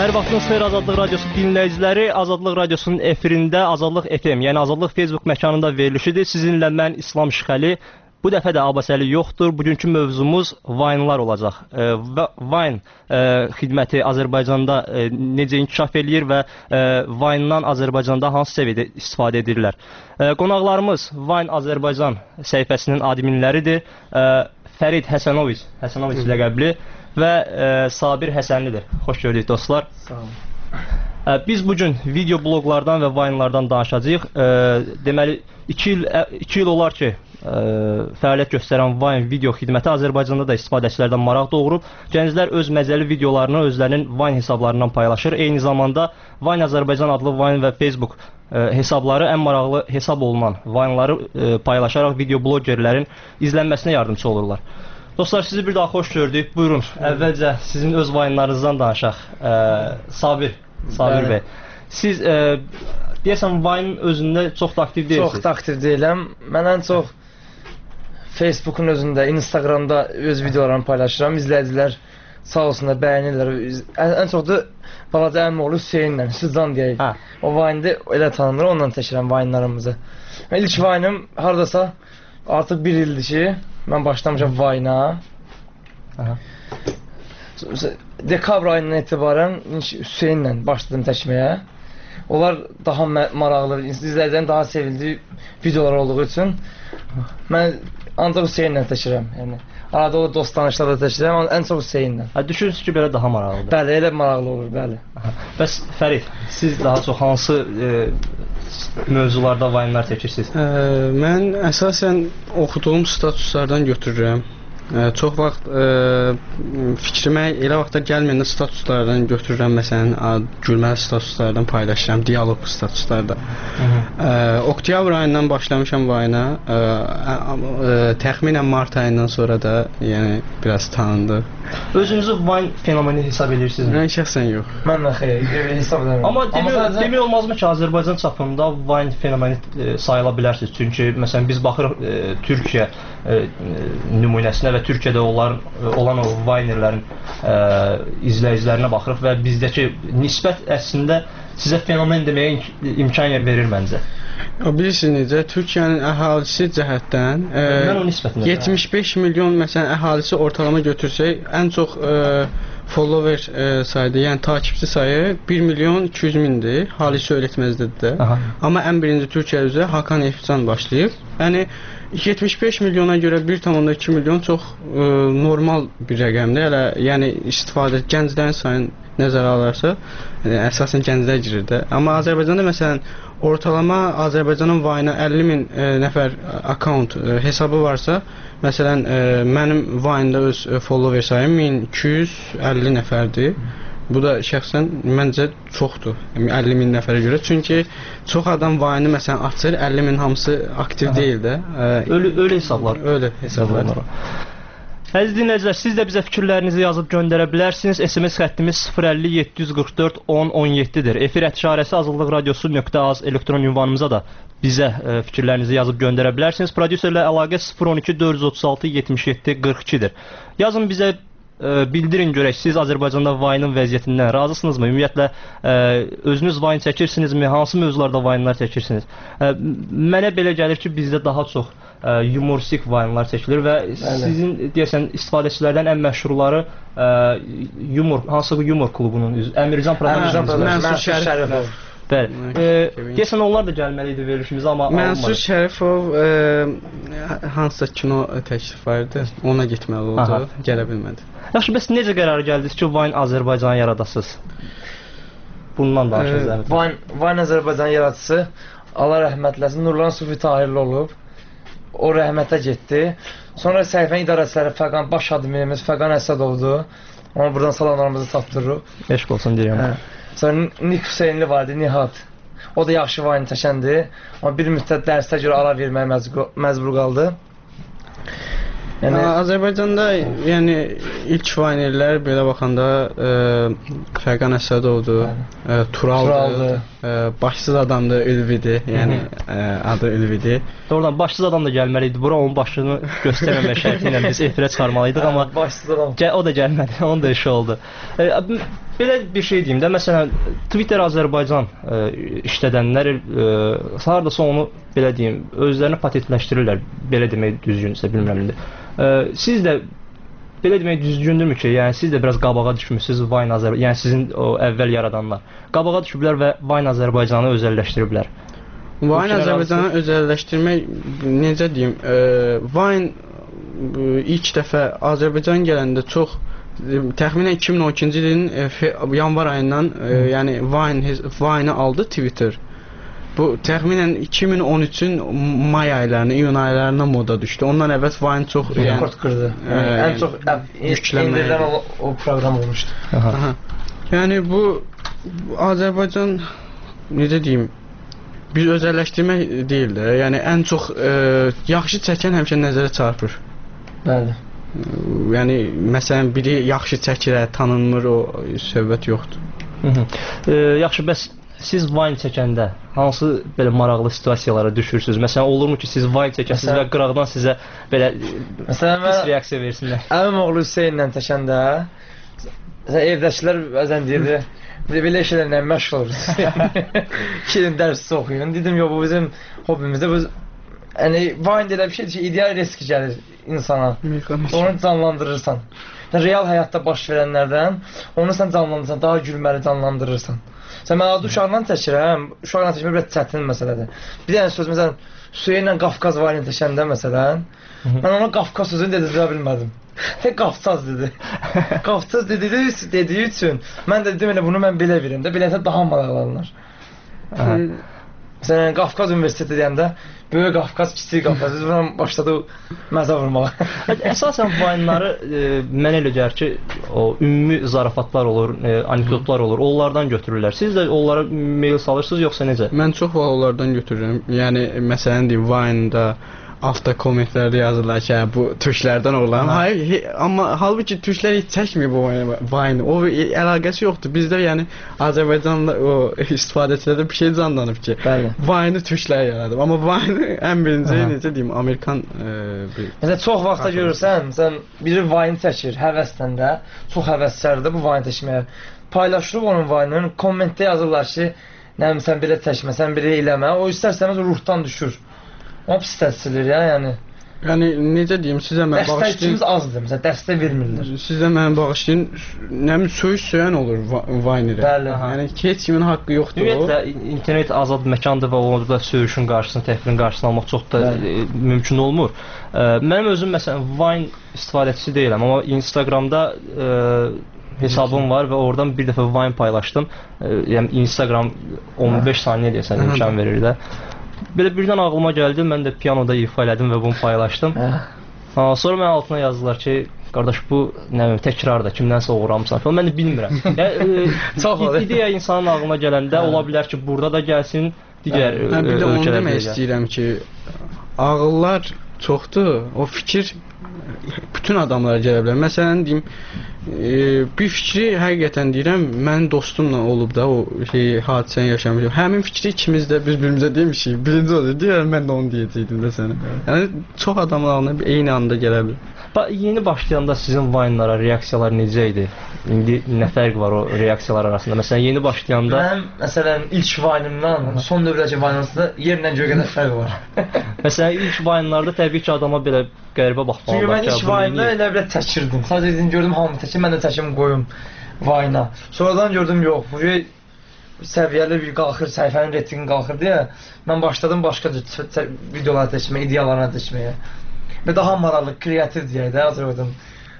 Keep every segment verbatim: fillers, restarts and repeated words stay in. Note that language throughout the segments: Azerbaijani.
Hər vaxtınız xeyir Azadlıq Radiosu dinləyiciləri. Azadlıq Radiosunun efirində Azadlıq F M, yəni Azadlıq Facebook məkanında verilişidir. Sizinlə mən İslam Şıxəli. Bu dəfə də Abbasəli yoxdur. Bugünkü mövzumuz Vine-lar olacaq. E, Vine e, xidməti Azərbaycanda e, necə inkişaf eləyir və e, Vine-dan Azərbaycanda hansı səviyyədə istifadə edirlər? E, qonaqlarımız Vine Azərbaycan səhifəsinin adminləridir. E, Fərid Həsənoviç, Həsənoviç ləqəbli və e, Sabir Həsənlidir. Xoş gördük dostlar. Sağ olun. E, biz bugün video bloglardan və Vine-lardan danışacağıq. E, deməli, iki il, iki il olar ki, e, fəaliyyət göstərən Vine video xidməti Azərbaycanda da istifadəçilərdən maraq doğurub. Gənclər öz məzəli videolarını özlərinin Vine hesablarından paylaşır. Eyni zamanda Vine Azərbaycan adlı Vine və Facebook e, hesabları ən maraqlı hesab olunan Vine-ları e, paylaşaraq video blogerlərin izlənməsinə yardımcı olurlar. Dostlar, sizi bir daha xoş gördük. Buyurun, əvvəlcə sizin öz Vine-larınızdan danışaq. E, Sabir, Sabir bəy. Siz e, deyəsən Vine özündə çox da aktiv deyilsiniz. Çox da aktiv deyiləm. Mən ən çox Facebook'un özündə, Instagramda öz videolarımı paylaşıram. İzləyicilər sağ olsunlar, bəyənirlər. Ən, ən çox da balaca əmim oğlu Hüseynlə, Hüsuzcan deyək. Hə. O Vine'də elə tanınır, ondan çəkirəm Vine'larımızı. İlk Vine'ım haradasa artıq bir ildir ki, mən başlamışam Vine'a. Dekabr ayından etibarən Hüseynlə başladım çəkməyə. Onlar daha maraqlı, izləyicilərin daha sevildiyi videolar olduğu üçün mən ancaq Hüseynlə çəkirəm. Yəni arada o dost tanışlarla çəkirəm, amma ən çox Hüseynlə. Hə, düşünürsünüz ki, belə daha maraqlıdır. Bəli, elə maraqlı olur, bəli. Bəs Fərid, siz daha çox hansı e, mövzularda Vine-lar çəkirsiniz? Ə, mən əsasən oxuduğum statuslardan götürürəm. Ə, çox vaxt ə, fikrimə elə vaxtlar gəlməyəndə statuslardan götürürəm. Məsələn, gülməli statuslardan paylaşıram, dialoq statuslarda. Ə, oktyabr ayından başlamışam Vine-a. Təxminən mart ayından sonra da yəni biraz tanındı. Özünüzü Vine fenomeni hesab edirsinizmi? Mən şəxsən yox. Mən də xeyr, hesab edirəm. Amma demək, demək olmazmı ki, Azərbaycan çapında Vine fenomeni e, sayıla bilərsiniz? Çünki məsələn biz baxırıq e, Türkiyə e, nümunəsinə və Türkiyədə olan, olan o Vinerlərin e, izləyicilərinə baxırıq və bizdəki nisbət əslində sizə fenomen deməyə imkan verir məncə. Bilirsiniz necə, Türkiyənin əhalisi cəhətdən e, yetmiş beş milyon məsələn əhalisi ortalama götürsək, ən çox e, follower e, sayıdır, yəni takipçi sayı bir milyon iki yüz mindir, Halis Öyrətməzdir də. Amma ən birinci Türkiyə üzrə Hakan Efcan başlayıb. Yəni yetmiş beş milyona görə bir tam iki milyon çox e, normal bir rəqəmdir. Hələ yəni istifadə gənclərin sayını nəzərə alarsa, yəni, əsasən gənclər girir də. Amma Azərbaycanda məsələn ortalama Azərbaycanın Vine-a əlli min e, nəfər account e, hesabı varsa, məsələn e, mənim Vine-da öz e, follower sayım min iki yüz əlli nəfərdir. Bu da şəxsən məncə çoxdur, yəni əlli min nəfərə görə. Çünki çox adam Vine-ı məsələn açır, əlli min hamısı aktiv deyil də. E, ölü ölü hesablar. Ölü hesablar. Əziz dinləyicilər, siz də bizə fikirlərinizi yazıb göndərə bilərsiniz. S M S xəttimiz sıfır əlli yeddi yüz qırx dörd on on yeddidir. Efir ətişarəsi azadlıq radiosu nöqtə az elektron ünvanımıza da bizə e, fikirlərinizi yazıb göndərə bilərsiniz. Prodüserlə əlaqə sıfır on iki dörd yüz otuz altı yetmiş yeddi qırx ikidir. Yazın bizə e, bildirin görək, siz Azərbaycanda Vine-ın vəziyyətindən razısınızmı? Ümumiyyətlə e, özünüz Vine çəkirsinizmi? Hansı mövzularda Vine-lar çəkirsiniz? E, mənə belə gəlir ki, bizdə daha çox ə, yumoristik Vine-lar çəkilir və Bəli. Sizin deyəsən istifadəçilərdən ən məşhurları ə, yumor, hansı bu yumor klubunun üzvü? Əmircan Prodaksiyonuz, Mənsur Şərifov. Bəli. E, deyəsən onlar da gəlməli idi verilişimizə, amma Mənsur Şərifov e, hansısa kino təklif vardı, ona getməli oldu, Aha. gələ bilmədi. Yaxşı, bəs necə qərara gəldiniz ki, Vine Azərbaycanı yaradasınız? Bundan danışırız. E, Vine, Vine Azərbaycanı yaradıcısı Allah rəhmət eləsin, Nurlan Sufi Tahirli olub. O rəhmətə getdi. Sonra səhifənin idarəçiləri Fəqan, baş adminimiz Fəqan Əsədovdur. Ona buradan salamlarımızı çatdırırıq. Eşq olsun deyirəm. Hə. Sonra Nik Hüseynli vardı, Nihat. O da yaxşı Vine çəkəndir. Amma bir müddət dərsdə görə ara verməyə məcbur, məcbur qaldı. Yəni Azərbaycanda yəni ilk Vinerlər belə baxanda e, Fəqan Əsədovdur, e, Turaldır. Turaldır. Ə, başsız adamdır, Ülvidir. Yəni ə, adı Ülvidir. Doğrudan başsız adam da gəlməli idi. Bura onun başını göstərməmək şərti ilə biz efirə çıxarmalıydıq, amma başsız adam. O da gəlmədi. Onun da işi oldu. E, belə bir şey deyim də, məsələn, Twitter Azərbaycan e, işlədənlər e, hardasa onu belə deyim, özlərini patentləşdirirlər. Belə demək düzgünsə, bilmirəm indi. E, siz də belə demək düzgündürmü ki, yəni siz də biraz qabağa düşmüsünüz Vine Azərbaycan, yəni sizin o əvvəl yaradanlar. Qabağa düşüblər və Vine Azərbaycanı özəlləşdiriblər. Vine Azərbaycanı özəlləşdirmək, necə deyim, e, Vine e, ilk dəfə Azərbaycan gələndə çox e, təxminən iki min on ikinci ilin e, yanvar ayından e, yəni Vine Vine-i aldı Twitter. Bu təxminən iki min on üçün may aylarına, iyun aylarına moda düşdü. Ondan əvvəl Vine çox rekord qırdı. Yəni, ən çox indirilən o, o proqram olmuşdu. Aha. Aha. Yəni bu, bu Azərbaycan necə deyim, biz özəlləşdirmək deyil də. Yəni ən çox e, yaxşı çəkən həmişə nəzərə çarpır. Bəli. Yəni məsələn biri yaxşı çəkirə, tanınmır, o söhbət yoxdur. Hı -hı. E, yaxşı, bəs siz Vine çəkəndə hansı belə maraqlı situasiyalara düşürsünüz? Məsələn, olurmu ki, siz Vine çəkəsiniz və qıraqdan sizə belə məsələn, pis reaksiya versinlər? Əmim oğlu Hüseynlə çəkəndə evdəkilər bəzən deyirdi, belə şeylərlə məşğul oluruz. Şirin dərs oxuyun. Dedim, yox, bu bizim hobimizdə. Bu, yəni, Vine elə bir şeydir ki, ideal risk gəlir insana. Onu canlandırırsan. Real həyatda baş verənlərdən onu sən canlandırırsan, daha gülməli canlandırırsan. Sən mən adı uşaqla çəkirəm, uşaqla çəkmək biraz çətin məsələdir. Bir dənə söz, məsələn, Hüseynlə Qafqaz Vine çəkəndə, məsələn, mən ona Qafqaz sözünü dedirə bilmədim. Tək Qafqaz dedi. Qafqaz dediyi, dediyi üçün mən də dedim, elə bunu mən belə verim də, beləsə daha maraqlanırlar. Məsələn, Qafqaz Universiteti deyəndə, böyük Qafqaz, kiçik Qafqaz, biz buradan başladı məzə vurmağa. Əsasən Vine-ları e, mən elə gəlir ki, o ümumi zarafatlar olur, e, anekdotlar olur, onlardan götürürlər. Siz də onlara mail salırsınız, yoxsa necə? Mən çox vaxt onlardan götürürəm. Yəni, məsələn deyim, Vine-da avto kommentlərdə yazırlar ki, bu türklərdən olan. Hayır, he, amma halbuki türklər heç çəkmir bu Vine. O əlaqəsi yoxdur. Bizdə yəni Azərbaycanla o istifadəçilərdə bir şey canlanıb ki, Vine-i türklər yaradıb. Amma Vine ən birinci, necə deyim, Amerikan e, bir... Məsələn, çox vaxtda görürsən, məsələn, biri Vine çəkir həvəsdən də, çox həvəskardır bu Vine çəkməyə. Paylaşırıq onun Vine-ını, kommentdə yazırlar ki, nə bileyim, sən belə çəkmə, sən belə eləmə. O istərsəniz ruhdan düşür. O pis təsirlir ya, yəni. Yəni, necə deyim, sizə mən bağışlayın... Dəstəkçimiz azdır, məsələn, dəstək vermirlər. Sizə mən bağışlayın, nə bilim, söyüş söyən olur Vine-də. Bəli. Yəni, kiç kimin haqqı yoxdur o. Ümumiyyətlə, internet azad məkandır və orada söyüşün qarşısını, təhqirin qarşısını almaq çox da e, mümkün olmur. E, mənim özüm, məsələn, Vine istifadəçisi deyiləm, amma Instagramda e, hesabım var və oradan bir dəfə Vine paylaşdım. E, yəni, Instagram on beş saniyə deyəsən imkan verir də. Belə birdən ağlıma gəldi, mən də piyanoda ifa elədim və bunu paylaşdım. Ha, sonra mən altına yazdılar ki, qardaş bu nə bilim təkrardır, kimdənsə oğurlamısan falan. Mən də bilmirəm. Yəni ideya insanın ağlına gələndə ola bilər ki, burada da gəlsin, digər ölkələrdə. Mən bir də onu demək istəyirəm ki, ağıllar çoxdur, o fikir bütün adamlara gələ bilər. Məsələn deyim, e, bir fikri həqiqətən deyirəm, mənim dostumla olub da o şey hadisəni yaşamışam. Həmin fikri ikimiz də bir-birimizə demişik. Birinci olur, deyirəm mən də onu deyəcəkdim də sənə. Yəni çox adamlarla eyni anda gələ bilər. Bax, yeni başlayanda sizin Vine-lara reaksiyalar necə idi? İndi nə fərq var o reaksiyalar arasında? Məsələn, yeni başlayanda... Mən, məsələn, ilk Vine-imdan, son dövrədəki Vine arasında yerlə göyə qədər fərq var. Məsələn, ilk Vine-larda təbii ki, adama belə qəribə baxmalı. Çünki mən ilk Vine-da elə belə təkirdim. Sadəcə dedim, gördüm hamı təkir, mən də təkim qoyum Vine-a. Sonradan gördüm, yox, bu səviyyəli bir qalxır, səhifənin reytingi qalxır deyə mən başladım başqa videoları təşməyə, ideyalarına təşməyə. Və daha maraqlı, kreativ deyək də, Azərbaycan.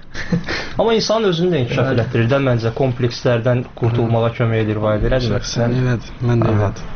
Amma insanın özünü də inkişaf elətdirir də, məncə komplekslərdən qurtulmağa kömək edir Vine, elədir? Sən elədir, mən də elədir.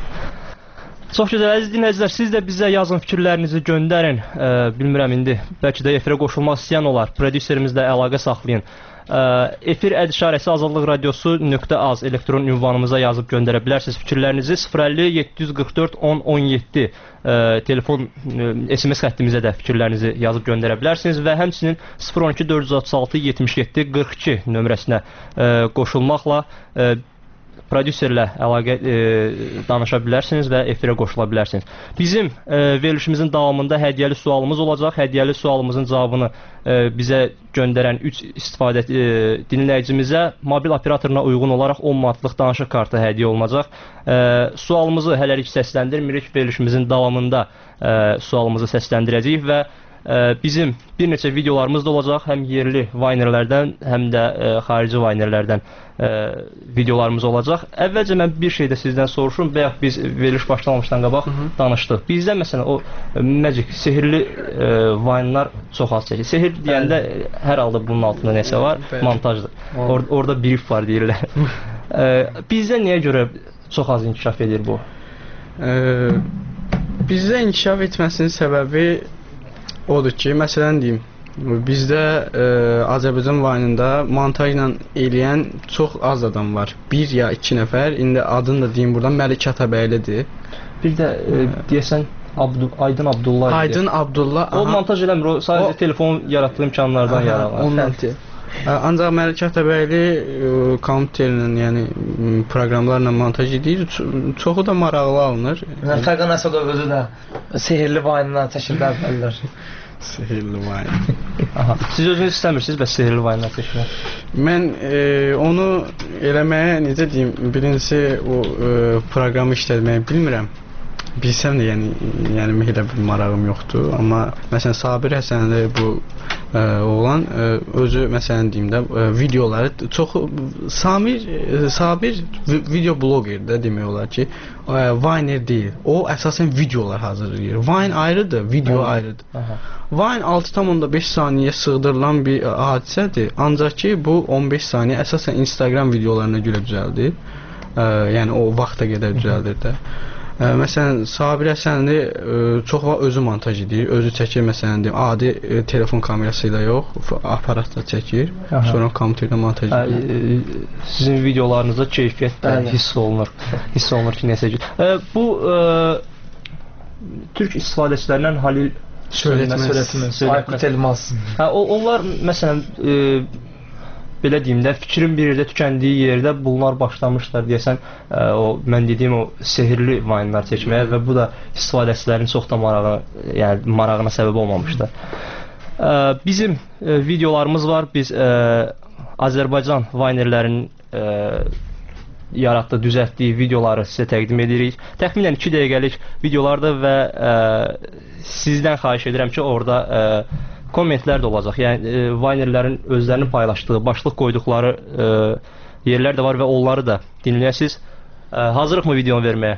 Çox gözəl, əziz dinləyicilər, siz də bizə yazın, fikirlərinizi göndərin. E, bilmirəm indi, bəlkə də efirə qoşulmaq istəyən olar, prodüserimizlə əlaqə saxlayın. E, efir əd işarəsi azadlıq radiosu nöqtə az elektron ünvanımıza yazıb göndərə bilərsiniz fikirlərinizi. sıfır əlli yeddi yüz qırx dörd on on yeddi e, telefon e, S M S xəttimizə də fikirlərinizi yazıb göndərə bilərsiniz və həmçinin sıfır on iki dörd yüz otuz altı yetmiş yeddi qırx iki nömrəsinə e, qoşulmaqla e, prodüserlə əlaqə e, danışa bilərsiniz və efirə qoşula bilərsiniz. Bizim e, verilişimizin davamında hədiyyəli sualımız olacaq. Hədiyyəli sualımızın cavabını e, bizə göndərən üç istifadə e, dinləyicimizə mobil operatoruna uyğun olaraq on manatlıq danışıq kartı hədiyyə olunacaq. E, sualımızı hələlik səsləndirmirik. Verilişimizin davamında e, sualımızı səsləndirəcəyik və bizim bir neçə videolarımız da olacaq, həm yerli Vaynerlərdən, həm də ə, xarici Vaynerlərdən ə, videolarımız olacaq. Əvvəlcə mən bir şey də sizdən soruşum, bayaq biz veriliş başlamamışdan qabaq Hı -hı. danışdıq. Bizdə məsələn o Magic, sehirli ə, Vaynelar çox az çəkir. Sehir deyəndə Bəli. hər halda bunun altında nəsə var, Bəli. montajdır. Or orada brief var deyirlər. ə, bizdə niyə görə çox az inkişaf edir bu? Ə, bizdə inkişaf etməsinin səbəbi odur ki, məsələn deyim, bizdə e, Azərbaycan Vayne'ında montajla eləyən çox az adam var. Bir ya iki nəfər, indi adını da deyim buradan, Məlik Atabəylidir. Bir də e, deyəsən Abdu Aydın Abdullah. Aydın Abdullah. O montaj eləmir, o sadəcə o, telefon yaratdığı imkanlardan yararlanır. Ondan. Ancaq Məlik Atabəyli e, kompüterlə, yəni proqramlarla montaj edir. Çoxu da maraqlı alınır. Fərqan Əsədov özü də sehirli Vayne'dan çəkirlər bəllər. Sehirli Vayne. Aha. Siz özünüz istəmirsiniz bəs sehirli Vayne'dan çəkmək? Mən e, onu eləməyə necə deyim, birincisi o e, proqramı işlətməyi bilmirəm. Bilsəm də yəni yəni elə bir marağım yoxdur, amma məsələn Sabir Həsənli bu ə, oğlan ə, özü məsələn deyim də ə, videoları çox Samir ə, Sabir video bloqer də demək olar ki, ə, Vayner deyil. O əsasən videolar hazırlayır. Vayne ayrıdır, video Aha. ayrıdır. Aha. Vayne altı tam beş saniyə sığdırılan bir hadisədir. Ancaq ki bu on beş saniyə əsasən Instagram videolarına görə düzəldir. Ə, yəni o vaxta qədər düzəldir də. Ə, məsələn, Sabir Həsənli ə, çox vaxt özü montaj edir, özü çəkir, məsələn, deyim, adi ə, telefon kamerası ilə yox, aparatla çəkir, Aha. sonra kompüterlə montaj edir. Ə, sizin videolarınızda keyfiyyət də hiss olunur, hiss olunur ki, nəsə. Ə, bu ə, türk istifadəçilərindən Halil Söylətməz, Aykut Elmas. Hə, onlar məsələn ə, belə deyim də, fikrin bir yerdə tükəndiyi yerdə bunlar başlamışlar deyəsən, ə, o mən dediyim o sehirli Vayne'lar çəkməyə və bu da istifadəçilərin çox da marağı, yəni marağına səbəb olmamışdı. Ə, bizim ə, videolarımız var. Biz ə, Azərbaycan Vaynerlərinin ə, yaratdığı, düzəltdiyi videoları sizə təqdim edirik. Təxminən iki dəqiqəlik videolardır və ə, sizdən xahiş edirəm ki, orada ə, kommentlər də olacaq. Yəni e, Vaynerlərin özlərinin paylaşdığı, başlıq qoyduqları e, yerlər də var və onları da dinləyəsiniz. E, hazırlıqmı videonu verməyə?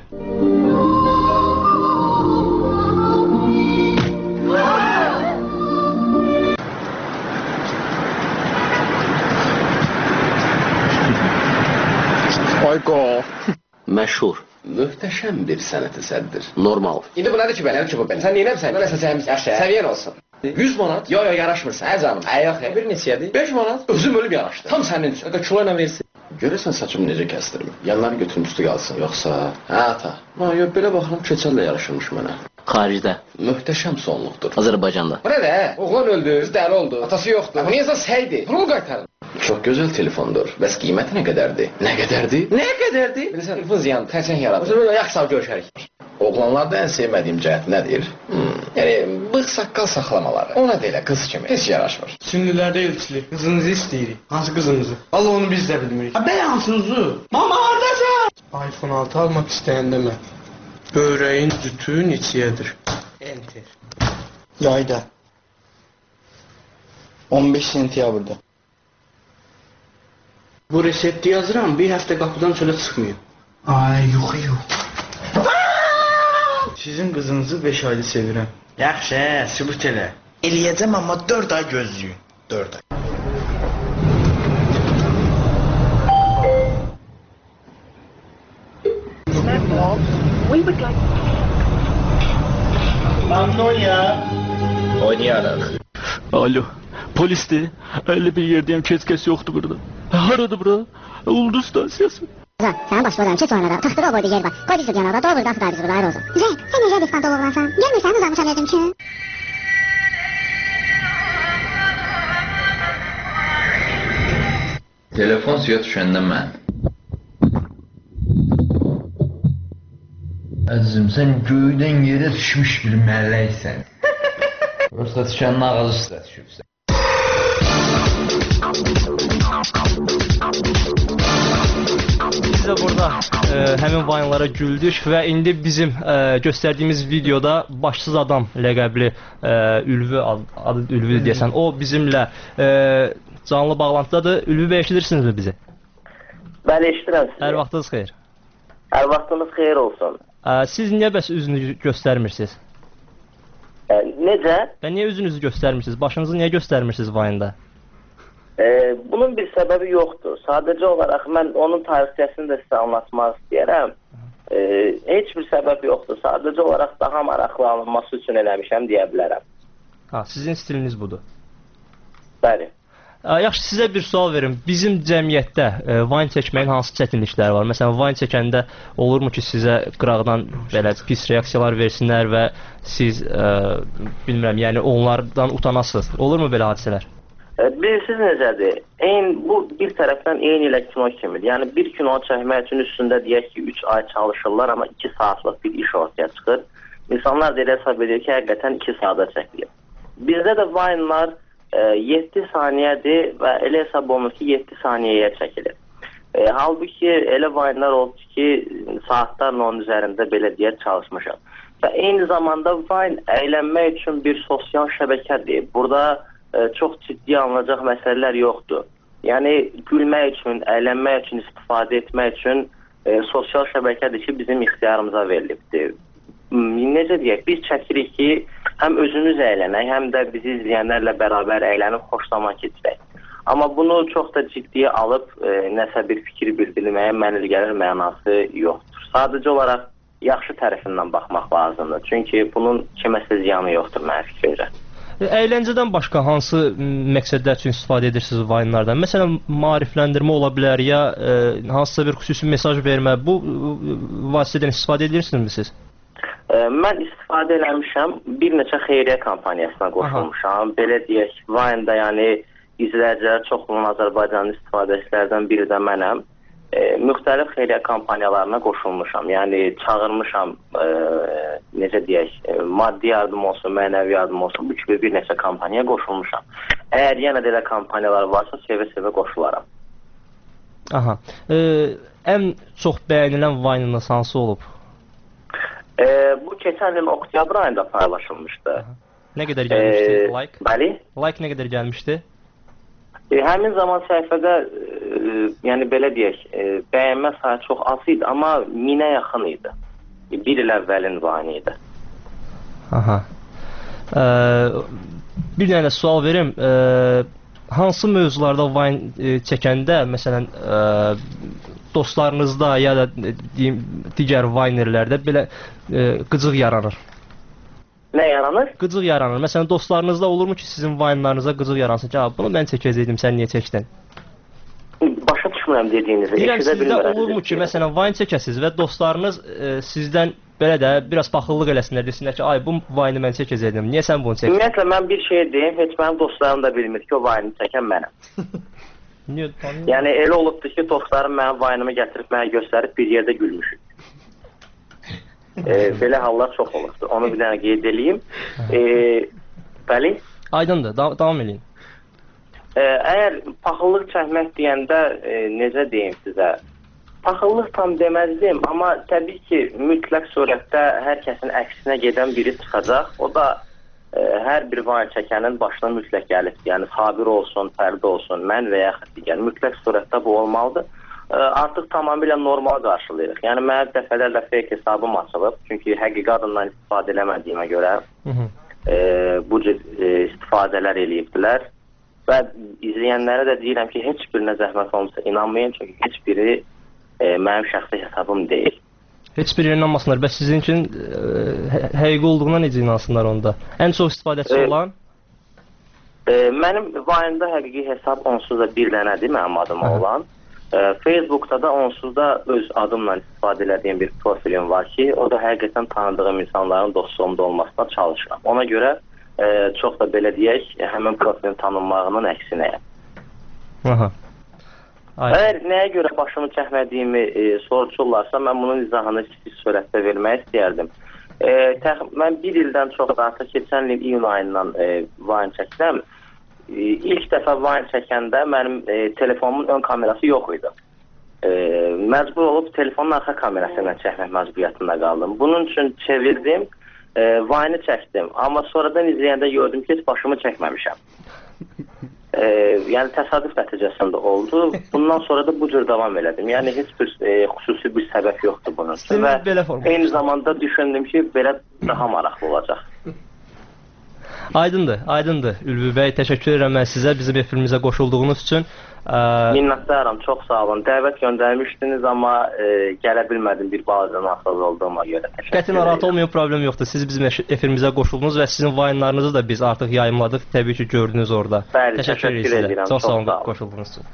Ayqo. Məşhur. Möhtəşəm bir sənət əsərdir. Normal. İndi bu nədir ki, belədir ki bu belə? Sən neynəmsən? Mən əsas səviyyən olsun. yüz manat? Yo yo yaraşmırsan. Hə canım. Hə yox. Bir neçədir? beş manat. Özüm ölüb yaraşdı. Tam sənin üçün. Hətta kilo ilə versin. Görəsən saçımı necə kəsdirim? Yanları götürüm üstü qalsın. Yoxsa, hə ata. Ha, yo belə baxıram keçəllə yaraşırmış mənə. Xaricdə. Möhtəşəm sonluqdur. Azərbaycanda. Bu nədir? Oğlan öldü, dəli oldu. Atası yoxdur. Bu niyə səydi? Pulu qaytarın. Çox gözəl telefondur. Bəs qiyməti nə qədərdir? Nə qədərdir? Nə qədərdir? Bilirsən, telefon ziyanı, tərsən yaradır. Özür belə yaxşı görüşərik. Oğlanlarda ən sevmədiyim cəhət nədir? Hmm. Yəni, bığ saqqal saxlamaları. Ona da elə qız kimi. Heç yaraşmır. Sünnilərdə elçilik. Qızınızı istəyirik. Hansı qızınızı? Allah onu biz də bilmirik. Ha, bəy hansınızı? Mama, haradasan? iPhone altı almaq istəyəndə mən. Böreğin cütü neçəyədir? Enter. Yayda. on beş sentyabrda. Bu resepti yazıram, bir həftə qapıdan çölə çıxmayın. Ay, yox, yox. Sizin qızınızı beş aylı sevirəm. Yaxşı, sübut elə. Eləyəcəm, amma dörd ay gözləyin. dörd ay. Magnolia. Oynayarıq. Alo, polisdir. elli bir yerdəyəm, keç-keç yoxdur burada. Haradır bura? Ulduz stansiyası. Zə, sənin baş verəm, keç oynada. Taxtıra o boyda yer var. Qoy biz yanada, doğru buradan tutar biz burada, ayrı olsun. Zə, sən necə diskanta oğlansan? Gelmirsən, uzanmışam dedim ki. Telefon suya düşəndə mən Əzizim, sən göydən yerə düşmüş bir mələksən. Yoxsa düşənin ağacı üstə düşübsən. Biz də burada e, həmin vayınlara güldük və indi bizim e, göstərdiyimiz videoda başsız adam ləqəbli e, Ülvi, adı Ülvi deyəsən, o bizimlə e, canlı bağlantıdadır. Ülvi bəy, eşidirsinizmi bizi? Bəli, eşidirəm sizi. Hər vaxtınız xeyir. Hər vaxtınız xeyir olsun. E, siz niyə bəs üzünüzü göstərmirsiniz? E, necə? Və niyə üzünüzü göstərmirsiniz? Başınızı niyə göstərmirsiniz vayında? Ee, bunun bir səbəbi yoxdur. Sadəcə olaraq mən onun tarixçəsini də sizə anlatmaq istəyərəm. Ee, heç bir səbəb yoxdur. Sadəcə olaraq daha maraqlı alınması üçün eləmişəm deyə bilərəm. Ha, sizin stiliniz budur. Bəli. Ə, yaxşı, sizə bir sual verim. Bizim cəmiyyətdə e, Vine çəkməyin hansı çətinlikləri var? Məsələn, Vine çəkəndə olurmu ki, sizə qıraqdan belə pis reaksiyalar versinlər və siz, e, bilmirəm, yəni onlardan utanasınız? Olurmu belə hadisələr? Bilirsiniz necədir? Eyni, bu bir tərəfdən eyni ilə kino kimidir. Yəni bir kino çəkmək üçün üstündə deyək ki, üç ay çalışırlar, amma iki saatlıq bir iş ortaya çıxır. İnsanlar da elə hesab edir ki, həqiqətən iki saata çəkilir. Bizdə də Vine'lar e, yeddi saniyədir və elə hesab olunur ki, yeddi saniyəyə çəkilir. E, halbuki elə Vine'lar oldu ki, saatlarla onun üzərində belə deyək çalışmışam. Və eyni zamanda Vine əylənmək üçün bir sosial şəbəkədir. Burada çox ciddi alınacaq məsələlər yoxdur. Yəni, gülmək üçün, əylənmək üçün, istifadə etmək üçün e, sosial şəbəkədir ki, bizim ixtiyarımıza verilibdir. Necə deyək, biz çəkirik ki, həm özümüz əylənək, həm də bizi izləyənlərlə bərabər əylənib xoş zaman keçirək. Amma bunu çox da ciddiyə alıb e, nəsə bir fikir bildirməyə mənil gəlir mənası yoxdur. Sadəcə olaraq yaxşı tərəfindən baxmaq lazımdır. Çünki bunun kiməsə ziyanı yoxdur mənə fikircə. Əyləncədən başqa hansı məqsədlər üçün istifadə edirsiniz Vine'lardan? Məsələn, maarifləndirmə ola bilər ya e, hansısa bir xüsusi mesaj vermə. Bu vasitədən istifadə edirsinizmi siz? E, mən istifadə eləmişəm. Bir neçə xeyriyyə kampaniyasına qoşulmuşam. Aha. Belə deyək, Vine'da yəni izləyicilər çox olan Azərbaycanın istifadəçilərdən biri də mənəm. E, müxtəlif xeyriyyə kampaniyalarına qoşulmuşam. Yəni çağırmışam, e, necə deyək, e, maddi yardım olsun, mənəvi yardım olsun, bu kimi bir neçə kampaniyaya qoşulmuşam. Əgər yenə də elə kampaniyalar varsa, sevə-sevə qoşularam. Aha. E, ən çox bəyənilən Vine'ınız hansı olub? E, bu keçən il oktyabr ayında paylaşılmışdı. Aha. Nə qədər gəlmişdi? E, like? Bəli. Like nə qədər gəlmişdi? E, həmin zaman səhifədə e, yəni belə deyək, e, bəyənmə sayı çox az idi, amma minə yaxın idi. E, bir il əvvəlin Vine idi. Aha. E, bir dənə sual verim. E, hansı mövzularda Vine e, çəkəndə, məsələn, e, dostlarınızda ya da e, deyim, digər Vinerlərdə belə e, qıcıq yaranır? Nə yaranır? Qıcıq yaranır. Məsələn, dostlarınızda olurmu ki, sizin Vine'larınıza qıcıq yaransın ki, bunu mən çəkəcəydim, sən niyə çəkdin? Başa düşmürəm dediyinizi. Deyirəm, sizdə olurmu ki, məsələn, Vine çəkəsiniz və dostlarınız e, sizdən belə də biraz paxıllıq eləsinlər, desinlər ki, ay, bu Vine'ı mən çəkəcəydim, niyə sən bunu çəkdin? Ümumiyyətlə, mən bir şey deyim, heç mənim dostlarım da bilmir ki, o Vine'ı çəkən mənəm. Niyə? Yəni, elə olubdur ki, dostlarım mənim Vine'ımı gətirib mənə göstərib bir yerdə gülmüşük. E, belə hallar çox olubdur. Onu bir dənə qeyd edeyim. E, bəli? Aydındır, da davam edin. E, əgər paxıllıq çəkmək deyəndə e, necə deyim sizə? Paxıllıq tam deməzdim, amma təbii ki, mütləq surətdə hər kəsin əksinə gedən biri çıxacaq. O da e, hər bir Vine çəkənin başına mütləq gəlib. Yəni Sabir olsun, Fərdi olsun, mən və yaxud digər. Mütləq surətdə bu olmalıdır. Artıq tamamilə normal qarşılayırıq. Yəni, mənə dəfələrlə fake hesabım açılıb. Çünki həqiqi adından istifadə eləmədiyimə görə e, bu cür e, istifadələr eləyibdilər. Və izləyənlərə də deyirəm ki, heç birinə zəhmət olmasa inanmayın. Çünki heç biri e, mənim şəxsi hesabım deyil. Heç biri inanmasınlar. Bəs sizin üçün e, həqiqi olduğuna necə inansınlar onda? Ən çox istifadəçi e, olan? E, mənim Vine'da həqiqi hesab onsuz da bir dənədir, mənim adıma Aha. olan. Facebook'da da onsuz da öz adımla istifadə edədiyim bir profilim var ki, o da həqiqətən tanıdığım insanların dostluğumda olmasına çalışıram. Ona görə e, çox da belə deyək, həmin profilin tanınmağının əksinəyəm. Aha. Əgər nəyə görə başımı çəkmədiyimi e, soruşurlarsa, mən bunun izahını kiçik sürətdə vermək istəyərdim. E, təx mən bir ildən çox artıq keçən il iyun ayından e, Vine çəkdim. E, ilk dəfə Vine çəkəndə mənim e, telefonumun ön kamerası yox idi. E, məcbur olub telefonun arxa kamerasıyla çəkmək məcburiyyətində qaldım. Bunun üçün çevirdim, e, Vine'ı çəkdim. Amma sonradan izləyəndə gördüm ki, heç başımı çəkməmişəm. E, yəni təsadüf nəticəsində oldu. Bundan sonra da bu cür davam elədim. Yəni heç bir e, xüsusi bir səbəb yoxdur bunun üçün. Və eyni zamanda düşündüm ki, belə daha maraqlı olacaq. Aydındır, aydındır. Ülvi bəy, təşəkkür edirəm mən sizə bizim efirimizə qoşulduğunuz üçün. Ə... Minnətdaram, çox sağ olun. Dəvət göndərmişdiniz, amma e, gələ bilmədim bir balaca nasıl olduğuma görə. Qəti narahat olmayın, problem yoxdur. Siz bizim efirimizə qoşuldunuz və sizin Vine'larınızı da biz artıq yayımladıq. Təbii ki, gördünüz orada. Bəli, təşəkkür, təşəkkür edirəm. Çox sağ olun, qoşulduğunuz üçün.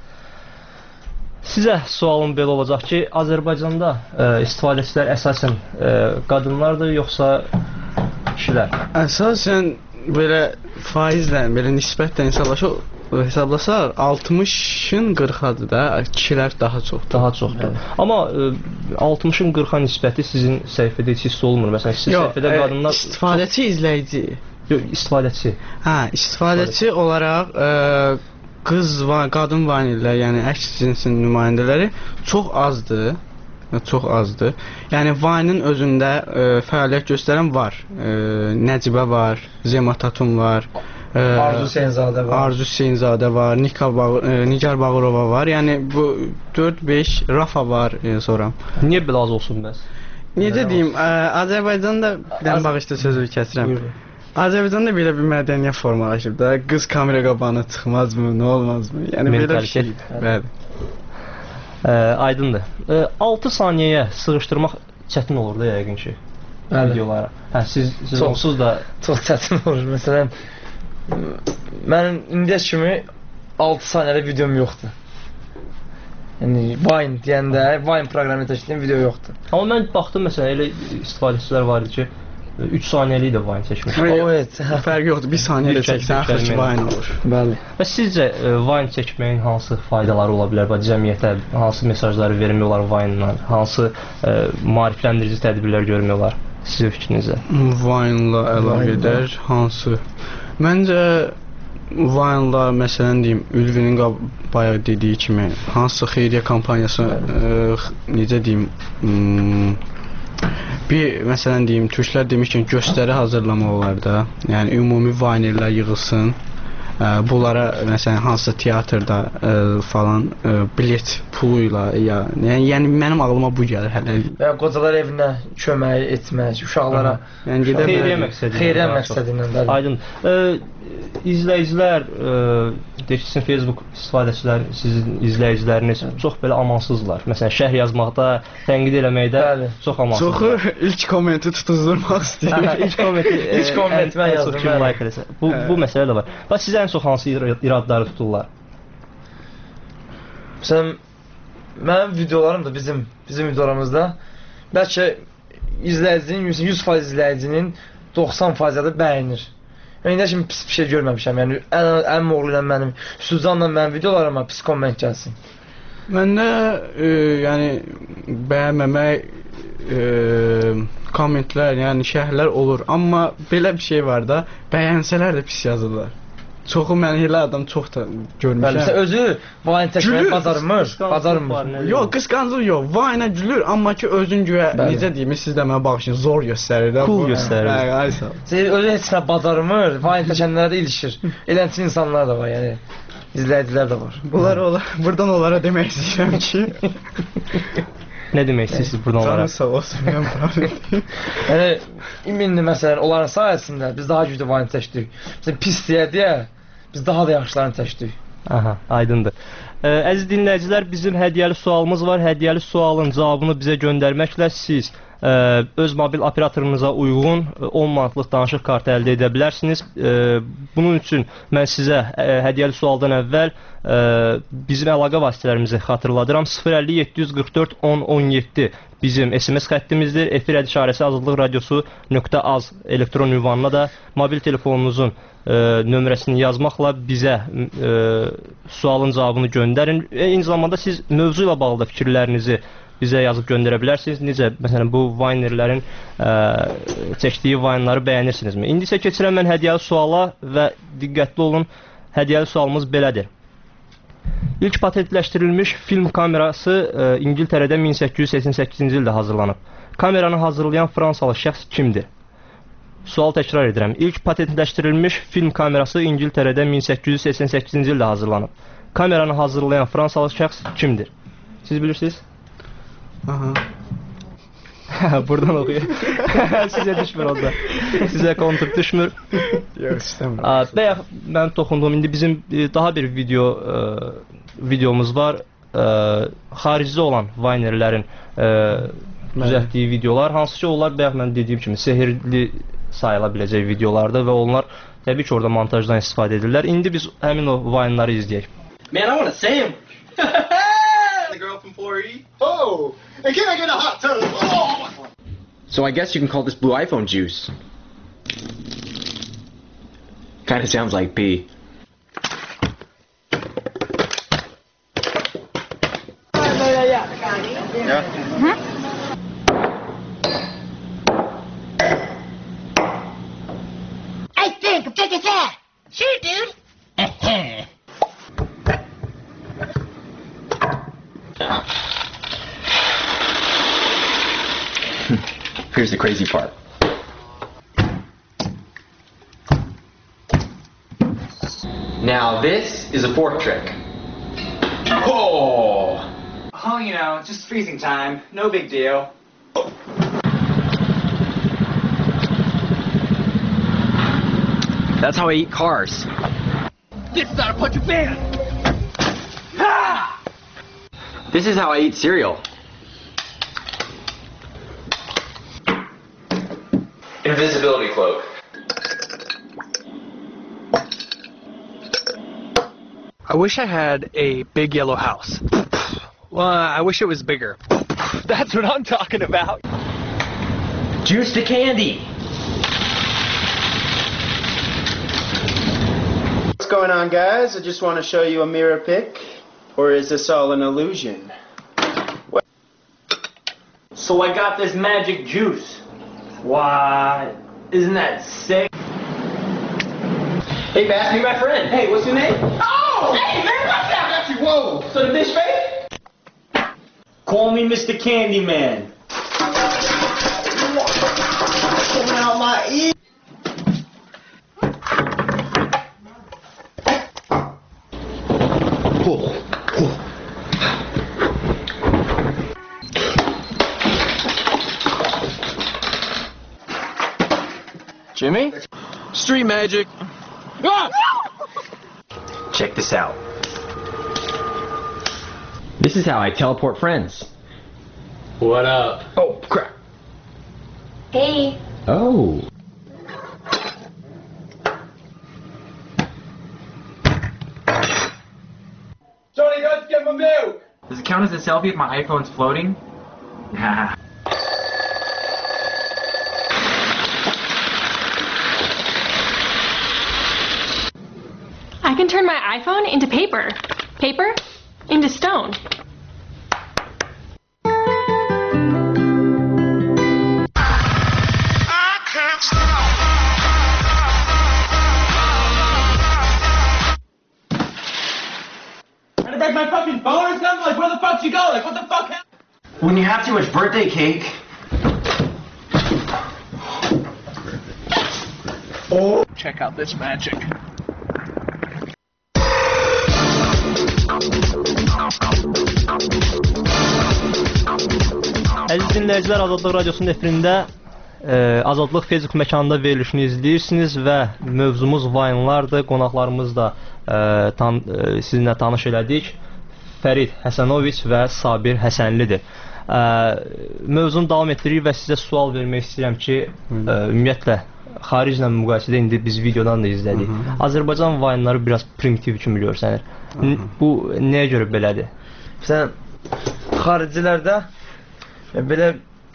Sizə sualım belə olacaq ki, Azərbaycanda ə, istifadəçilər əsasən ə, qadınlardır, yoxsa kişilər? Əsasən belə faizlə, belə nisbətlə hesablaşır. Hesablasaq altmışın qırxadır da, kişilər daha çoxdur. Daha çoxdur. Evet. Amma e, altmışın qırxa nisbəti sizin səhifədə heç hiss olmur. Məsələn, sizin Yox, səhifədə qadınlar... İstifadəçi, çox... izləyici. Yox, istifadəçi. Hə, istifadəçi olaraq e, qız və qadın vanillər, yəni əks cinsin nümayəndələri çox azdır. Çox azdır. Yəni Vine-ın özündə e, fəaliyyət göstərən var. E, Nəcibə var, Zema Tatun var. Arzu Hüseynzadə var. Arzu Hüseynzadə var, Nika Bağ e, Nigar Bağırova var. Yəni bu dörd beş Rafa var e, sonra. Niyə belə az olsun bəs? Necə deyim, ə, Azərbaycanda dən bağışda sözü kəsirəm. Azərbaycanda belə bir mədəniyyət formalaşıb da, qız kamera qabağına çıxmazmı, nə olmazmı? Yəni belə bir şey. Bəli. Ə, aydındır. Ə, altı saniyəyə sığışdırmaq çətin olur da yəqin ki. Bəli. Videolara. Hə, siz siz onsuz da çox çətin olur. Məsələn, mənim indiyə kimi altı saniyəli videom yoxdur. Yəni Vine deyəndə, Vine proqramını təşkil video yoxdur. Amma mən baxdım məsələn elə istifadəçilər var idi ki, üç saniyəlik də Vine çəkmiş. O, evet, fərqi yoxdur. bir saniyə də çəksən, axır ki Vine olur. Bəli. Və sizcə Vine çəkməyin hansı faydaları ola bilər? Bax, cəmiyyətə hansı mesajları vermək olar Vine-la? Hansı ə, maarifləndirici tədbirlər görmək olar? Sizin fikrinizə? Vine-la əlaqədar hansı? Məncə Vine-la məsələn deyim, Ülvinin bayaq dediyi kimi hansısa xeyriyyə kampaniyası ə, necə deyim, ım, bir məsələn deyim, türklər demişkən göstəri hazırlamaq olar da. Yəni ümumi Vine-lər yığılsın. Ə, bunlara məsələn hansısa teatrda ə, falan ə, bilet pulu ilə ya yəni, yəni mənim ağlıma bu gəlir hələ. Və qocalar evinə kömək etmək, uşaqlara, yəni gedə xeyriyyə məqsədi. Xeyriyyə məqsədi ilə, bəli. Aydın. Ə, izləyicilər, deyirsin Facebook istifadəçiləri, sizin izləyiciləriniz çox belə amansızlar. Məsələn, şərh yazmaqda, tənqid eləməkdə bəli, çox amansızlar. Çoxu ilk kommenti tutuzdurmaq istəyir. ilk kommenti, ilk kommenti mən yazdım. Kim like eləsə. Bu hə. bu məsələ də var. Bax sizə ən çox hansı iradları tuturlar? Məsələn, mənim videolarım da bizim bizim videolarımızda bəlkə izləyicinin yüz faiz izləyicinin doxsan faizi də bəyənir. Mən indi kimi pis bir şey görməmişəm. Yəni ən ən oğlu ilə mənim, Suzanla mənim videolarıma pis komment gəlsin. Məndə e, yəni bəyənməmək e, kommentlər, yəni şərhlər olur, amma belə bir şey var da, bəyənsələr də pis yazırlar. Çoxu mən elə adam çox da görmüşəm. Bəli, özü Vine çəkməyi bacarmır, bacarmır. Yox, qısqanclıq yox. Vine-a gülür, amma ki özün güya necə deyim, siz də mənə baxın, zor göstərir də. Cool göstərir. Hə, aysa. Özü heç nə bacarmır, Vine çəkənlərə də ilişir. Elənçi insanlar da var, yəni izləyicilər də var. Bunlar olar, burdan onlara demək istəyirəm ki, nə demək istəyirsiniz buradan onlara? Canı sağ olsun, mən problem. Yəni indi məsələn onların sayəsində biz daha güclü Vine çəkdik. Məsələn pis deyə deyə biz daha da yaxşılarını çəkdik. Aha, aydındır. Ə, əziz dinləyicilər, bizim hədiyyəli sualımız var. Hədiyyəli sualın cavabını bizə göndərməklə siz ə, öz mobil operatorunuza uyğun on manatlıq danışıq kartı əldə edə bilərsiniz. Ə, bunun üçün mən sizə ə, hədiyyəli sualdan əvvəl ə, bizim əlaqə vasitələrimizi xatırladıram. sıfır əlli yeddi yüz qırx dörd on on yeddi bizim S M S xəttimizdir. Efir işarəsi azadlıq radiosu nöqtə az elektron ünvanına da mobil telefonunuzun ə, nömrəsini yazmaqla bizə ə, sualın cavabını göndərin. Eyni zamanda siz mövzu ilə bağlı fikirlərinizi bizə yazıb göndərə bilərsiniz. Necə, məsələn, bu Vinerlərin ə, çəkdiyi Vine'ları bəyənirsinizmi? İndi isə keçirəm mən hədiyyəli suala və diqqətli olun, hədiyyəli sualımız belədir. İlk patentləşdirilmiş film kamerası ə, İngiltərədə min səkkiz yüz səksən səkkizinci ildə hazırlanıb. Kameranı hazırlayan Fransalı şəxs kimdir? Sual təkrar edirəm. İlk patentləşdirilmiş film kamerası İngiltərədə min səkkiz yüz səksən səkkizinci ildə hazırlanıb. Kameranı hazırlayan Fransalı şəxs kimdir? Siz bilirsiniz? Aha. Buradan oxuyur. Sizə düşmür onda. Sizə kontur düşmür. Yox, istəmirəm. Bəyək mən toxundum. İndi bizim daha bir video ə, videomuz var. Ə, xaricdə olan Vinerlərin düzəltdiyi videolar. Hansı ki, onlar bəyək mən dediyim kimi sehirli sayıla biləcək videolardır və onlar təbii ki, orada montajdan istifadə edirlər. İndi biz həmin o Vine'ları izləyək. Man, I want a sandwich. The girl from four E. Oh, and can I get a hot tub? Oh. So I guess you can call this blue iPhone juice. Kinda sounds like pee. Yeah. Huh? I think I'm taking that. Sure, dude. Here's the crazy part. Now this is a fork trick. Oh. Oh, you know, just freezing time. No big deal. That's how I eat cars. This is not a punch of fan. Ha! This is how I eat cereal. Invisibility cloak. I wish I had a big yellow house. Well, I wish it was bigger. That's what I'm talking about. Juice to candy. What's going on, guys? I just want to show you a mirror pic. Or is this all an illusion? What? So I got this magic juice. Why? Isn't that sick? Hey, pass me my friend. Hey, what's your name? Oh! Hey, man, what's that? Got you. Whoa! So the bitch fake? Call me Mister Candyman. Coming out my ear. Jimmy? Street magic. Ah! Check this out. This is how I teleport friends. What up? Oh, crap. Hey. Oh. Johnny, go get my milk. Does it count as a selfie if my iPhone's floating? Nah. I can turn my iPhone into paper. Paper into stone. Trying to break my fucking phone or something? Like, where the fuck you go? Like, what the fuck happened? When you have too much birthday cake. Oh. Check out this magic. Əziz dinləyicilər, Azadlıq Radiosunun efirində e, Azadlıq Facebook məkanında verilişini izləyirsiniz və mövzumuz Vine'lardır. Qonaqlarımız da e, tan, e, sizinlə tanış elədik. Fərid Həsənoviç və Sabir Həsənlidir. Mövzunu davam etdiririk və sizə sual vermək istəyirəm ki, ə, ümumiyyətlə xariclə müqayisədə indi biz videodan da izlədik. Hı -hı. Azərbaycan Vine'ları biraz primitiv kimi görsənir. Hı -hı. Bu nəyə görə belədir? Məsələn, xaricilərdə belə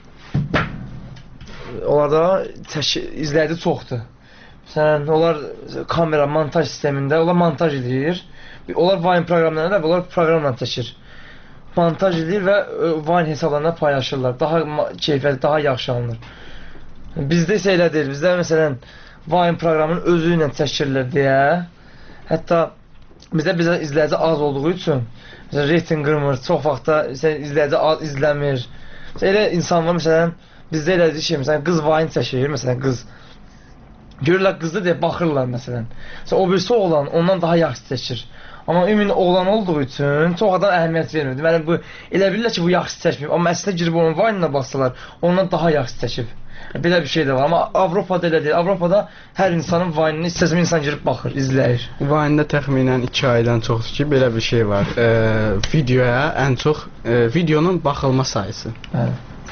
onlarda izləyici çoxdur. Məsələn, onlar kamera, montaj sistemində, onlar montaj edir. Onlar Vine proqramlarında və onlar proqramla çəkir. Montaj edir və Vine hesablarına paylaşırlar. Daha keyfiyyətli, daha yaxşı alınır. Bizdə isə elə deyil. Bizdə məsələn Vine proqramının özü ilə çəkirilir deyə. Hətta bizdə bizə izləyici az olduğu üçün məsələn reyting qırmır, çox vaxtda izləyici az izləmir. Məsələn, elə insan var məsələn bizdə elə bir şey, məsələn qız Vine çəkir, məsələn qız görürlər qızdı deyə baxırlar məsələn. Məsələn o birisi oğlan ondan daha yaxşı çəkir. Amma ümumi oğlan olduğu üçün çox adam əhəmiyyət vermir. Deməli bu elə bilirlər ki, bu yaxşı çəkmir. Amma əslində girib onun Vine-ına baxsalar, ondan daha yaxşı çəkib. Belə bir şey də var. Amma Avropada elə deyil. Avropada hər insanın Vine-ini istəsəm insan girib baxır, izləyir. Vine-də təxminən iki aydan çoxdur ki, belə bir şey var. E, videoya ən çox e, videonun baxılma sayısı. Bəli.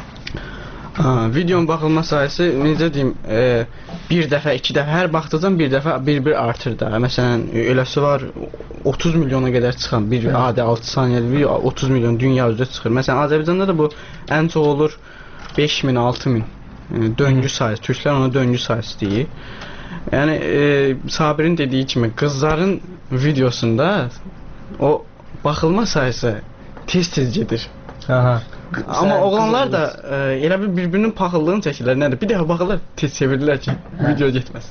Ha, videonun baxılma sayısı necə deyim, e, bir dəfə, iki dəfə, hər baxdıqdan bir dəfə bir-bir artır da. Məsələn, eləsi var otuz milyona qədər çıxan bir adi altı saniyəli video otuz milyon dünya üzrə çıxır. Məsələn, Azərbaycanda da bu ən çox olur beş min, altı min döngü sayısı. Türklər ona döngü sayısı deyir. Yəni e, Sabirin dediyi kimi qızların videosunda o baxılma sayısı tez-tez gedir. Aha. Amma oğlanlar da e, elə bir bir-birinin paxıllığını çəkirlər. Nədir? Bir dəfə baxırlar, tez çevirirlər ki, video getməsin.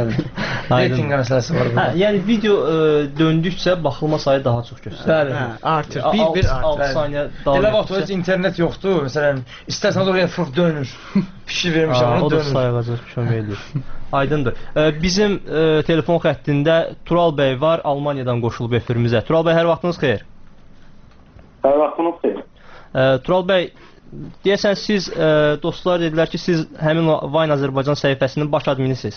Reyting məsələsi var burada. Hə, yəni video ə, döndükcə baxılma sayı daha çox göstərir. Hə, artır. Bir-bir artır. altı saniyə davam elə vaxt heç internet yoxdur. Məsələn, istəsən oraya fırq dönür. Pişir vermişəm, onu dönür. O da sayğacaq kömək edir. Aydındır. Ə, bizim ə, telefon xəttində Tural bəy var, Almaniyadan qoşulub efirimizə. Tural bəy, hər vaxtınız xeyir. Hər vaxtınız xeyir. Ə, Tural bəy, deyəsən siz ə, dostlar dedilər ki, siz həmin Vine Azərbaycan səhifəsinin baş adminisiniz.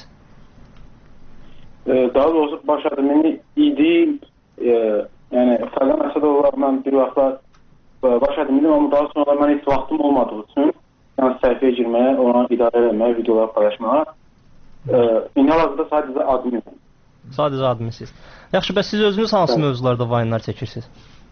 Daha doğrusu baş admini idi. E, yəni Fərqan Əsədovlarla bir vaxtlar baş adminim, amma daha sonra mən heç vaxtım olmadığı üçün yəni səhifəyə girməyə, ona idarə etməyə, videolar paylaşmağa e, indi hal-hazırda sadəcə adminim. Sadəcə adminsiniz. Yaxşı, bəs siz özünüz hansı mövzularda Vine-lar çəkirsiniz?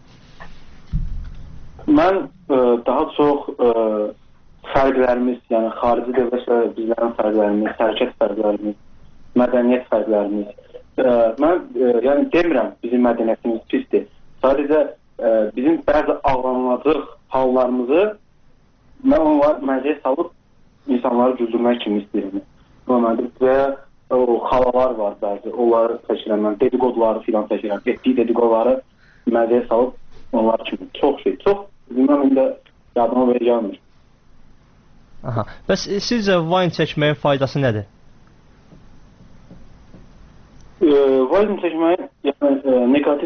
Mən e, daha çox e, fərqlərimiz, yəni xarici dövlətlərlə bizlərin fərqlərimiz, hərəkət fərqlərimiz, mədəniyyət fərqlərimiz. E, mən e, yəni demirəm bizim mədəniyyətimiz pisdir. Sadəcə e, bizim bəzi ağlanılacaq hallarımızı mən onları məcəyə salıb insanları güldürmək kimi istəyirəm. Və o xalalar var bəzi, onları çəkirəm mən, dedikoduları filan çəkirəm. Etdiyi dedikoduları məcəyə salıb onlar kimi. Çox şey, çox. Bilməm indi yadıma belə gəlmir. Aha. Bəs sizcə Vine çəkməyin faydası nədir? E, Vine çəkməyin yəni, e, negativ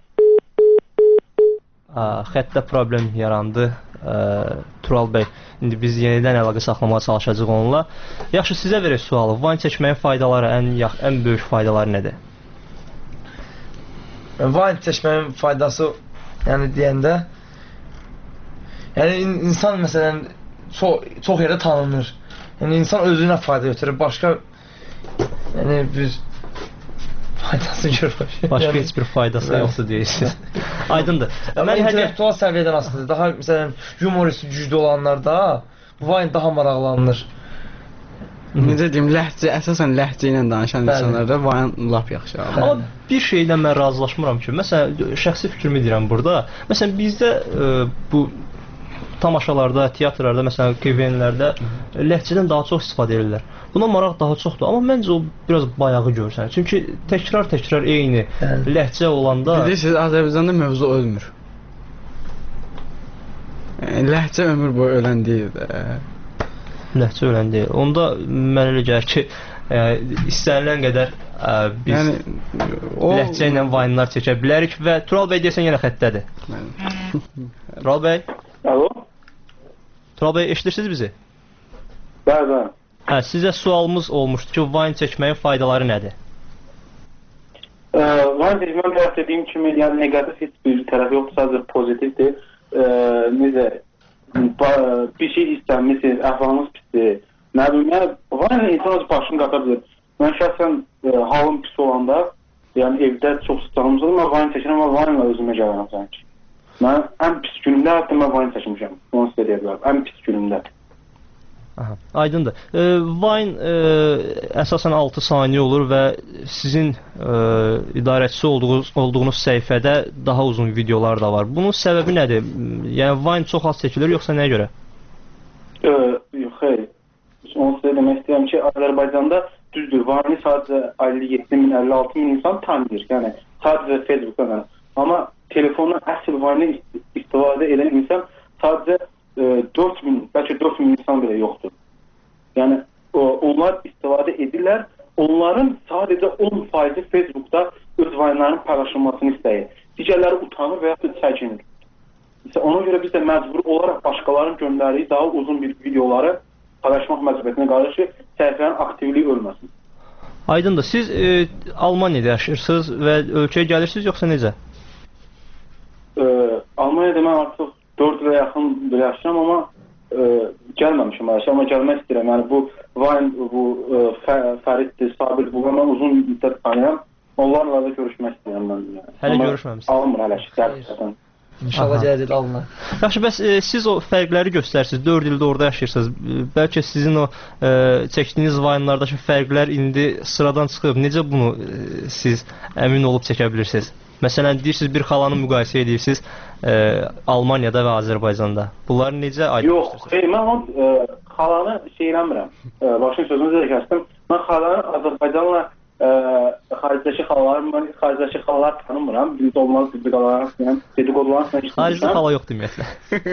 xəttdə problem yarandı. Ə, Tural bəy, indi biz yenidən əlaqə saxlamağa çalışacağıq onunla. Yaxşı, sizə verək sualı. Vine çəkməyin faydaları, ən, ən böyük faydaları nədir? Vine çəkməyin faydası, yəni deyəndə, yəni insan məsələn çox, çox yerdə tanınır. Yəni insan özünə fayda götürür. Başqa yəni bir faydası görür. Başqa yəni, heç bir faydası yəni, yoxdur deyirsiniz. Aydındır. Mən intellektual səviyyədən asılıdır. Daha məsələn humorist güclü olanlarda bu Vine daha maraqlanır. Necə deyim, ləhcə, əsasən ləhcə ilə danışan insanlarda Vine lap yaxşı. Amma bir şeydən mən razılaşmıram ki, məsələn, şəxsi fikrimi deyirəm burada. Məsələn, bizdə ə, bu tamaşalarda, teatrlarda, məsələn, K V N-lərdə ləhcədən daha çox istifadə edirlər. Buna maraq daha çoxdur, amma məncə o biraz bayağı görsənir. Çünki təkrar-təkrar eyni yəni, ləhcə olanda... Bilirsiniz, Azərbaycanda mövzu ölmür. Yəni, ləhcə ömür boyu ölən deyil də. Ləhcə ölən deyil. Onda mən elə gəlir ki, ə, istənilən qədər ə, biz yəni, o... ləhcə ilə Vine-lar çəkə bilərik və Tural bəy deyəsən yenə xəttədir. Tural bəy? Alo? Tural bəy, eşidirsiniz bizi? Bəli, bəli. Hə, sizə sualımız olmuşdu ki, Vine çəkməyin faydaları nədir? Ə, Vine çəkməyin tərəf dediyim kimi, yəni negativ heç bir tərəf yoxdur, sadəcə pozitivdir. Ə, necə, bir şey istənmisiniz, əhvalınız pisdir. Nə bilim, yəni Vine insan öz başını qata bilir. Mən şəxsən e, halım pis olanda, yəni evdə çox sıçanımız olur, mən Vine çəkirəm, amma Vine ilə özümə gəlirəm sanki. Mən ən pis günümdə hətta mən Vine çəkmişəm, onu sizə deyə bilərəm, ən pis günümdə. Aha, aydındır. E, Vine e, əsasən altı saniyə olur və sizin e, idarəçisi olduğunuz, olduğunuz səhifədə daha uzun videolar da var. Bunun səbəbi nədir? Yəni Vine çox az çəkilir, yoxsa nəyə görə? E, yox, xeyr. Onu sizə demək istəyirəm ki, Azərbaycanda düzdür, Vine'i sadəcə əlli yeddi min, əlli altı min insan tanıyır. Yəni sadəcə Facebook'dan. Amma telefondan əsl Vine'i istifadə edən insan sadəcə dörd min, bəlkə dörd min insan belə yoxdur. Yəni onlar istifadə edirlər. Onların sadəcə on faizi Facebook'da öz Vine'ların paylaşılmasını istəyir. Digərləri utanır və ya da çəkinir. Ona görə biz də məcbur olaraq başqalarının göndərdiyi daha uzun bir videoları paylaşmaq məcburiyyətinə qalır ki, səhifənin aktivliyi ölməsin. Aydındır. Siz e, Almaniyada yaşayırsınız və ölkəyə gəlirsiniz, yoxsa necə? E, Almaniyada mən artıq dörd ilə yaxın belə yaşayıram, amma e, gəlməmişim yaşayıram, amma gəlmək istəyirəm. Yəni bu Vine, bu e, Fə, Fəriddir, Sabir, bu mən uzun müddət tanıyam. Onlarla da görüşmək istəyirəm mən. Yəni. Hələ görüşməmişsiniz. Almır hələ ki, gəlmişsən. İnşallah gələcək alınır. Yaxşı, bəs e, siz o fərqləri göstərsiniz. dörd ildə orada yaşayırsınız. Bəlkə sizin o e, çəkdiyiniz Vine'lardakı fərqlər indi sıradan çıxıb. Necə bunu e, siz əmin olub çəkə bilirsiniz? Məsələn, deyirsiniz bir xalanı müqayisə edirsiniz e, Almaniyada və Azərbaycanda. Bunları necə aydın Yox, xeyr, mən o e, xalanı şey eləmirəm. E, başın sözünüzü də kəsdim. Mən xalanı Azərbaycanla e, xaricdəki xalaları, mən xaricdəki xalaları tanımıram. Bizdə olmaz dedikodularına, yəni dedikodularına işləmişəm. Xaricdə xala yoxdur ümumiyyətlə.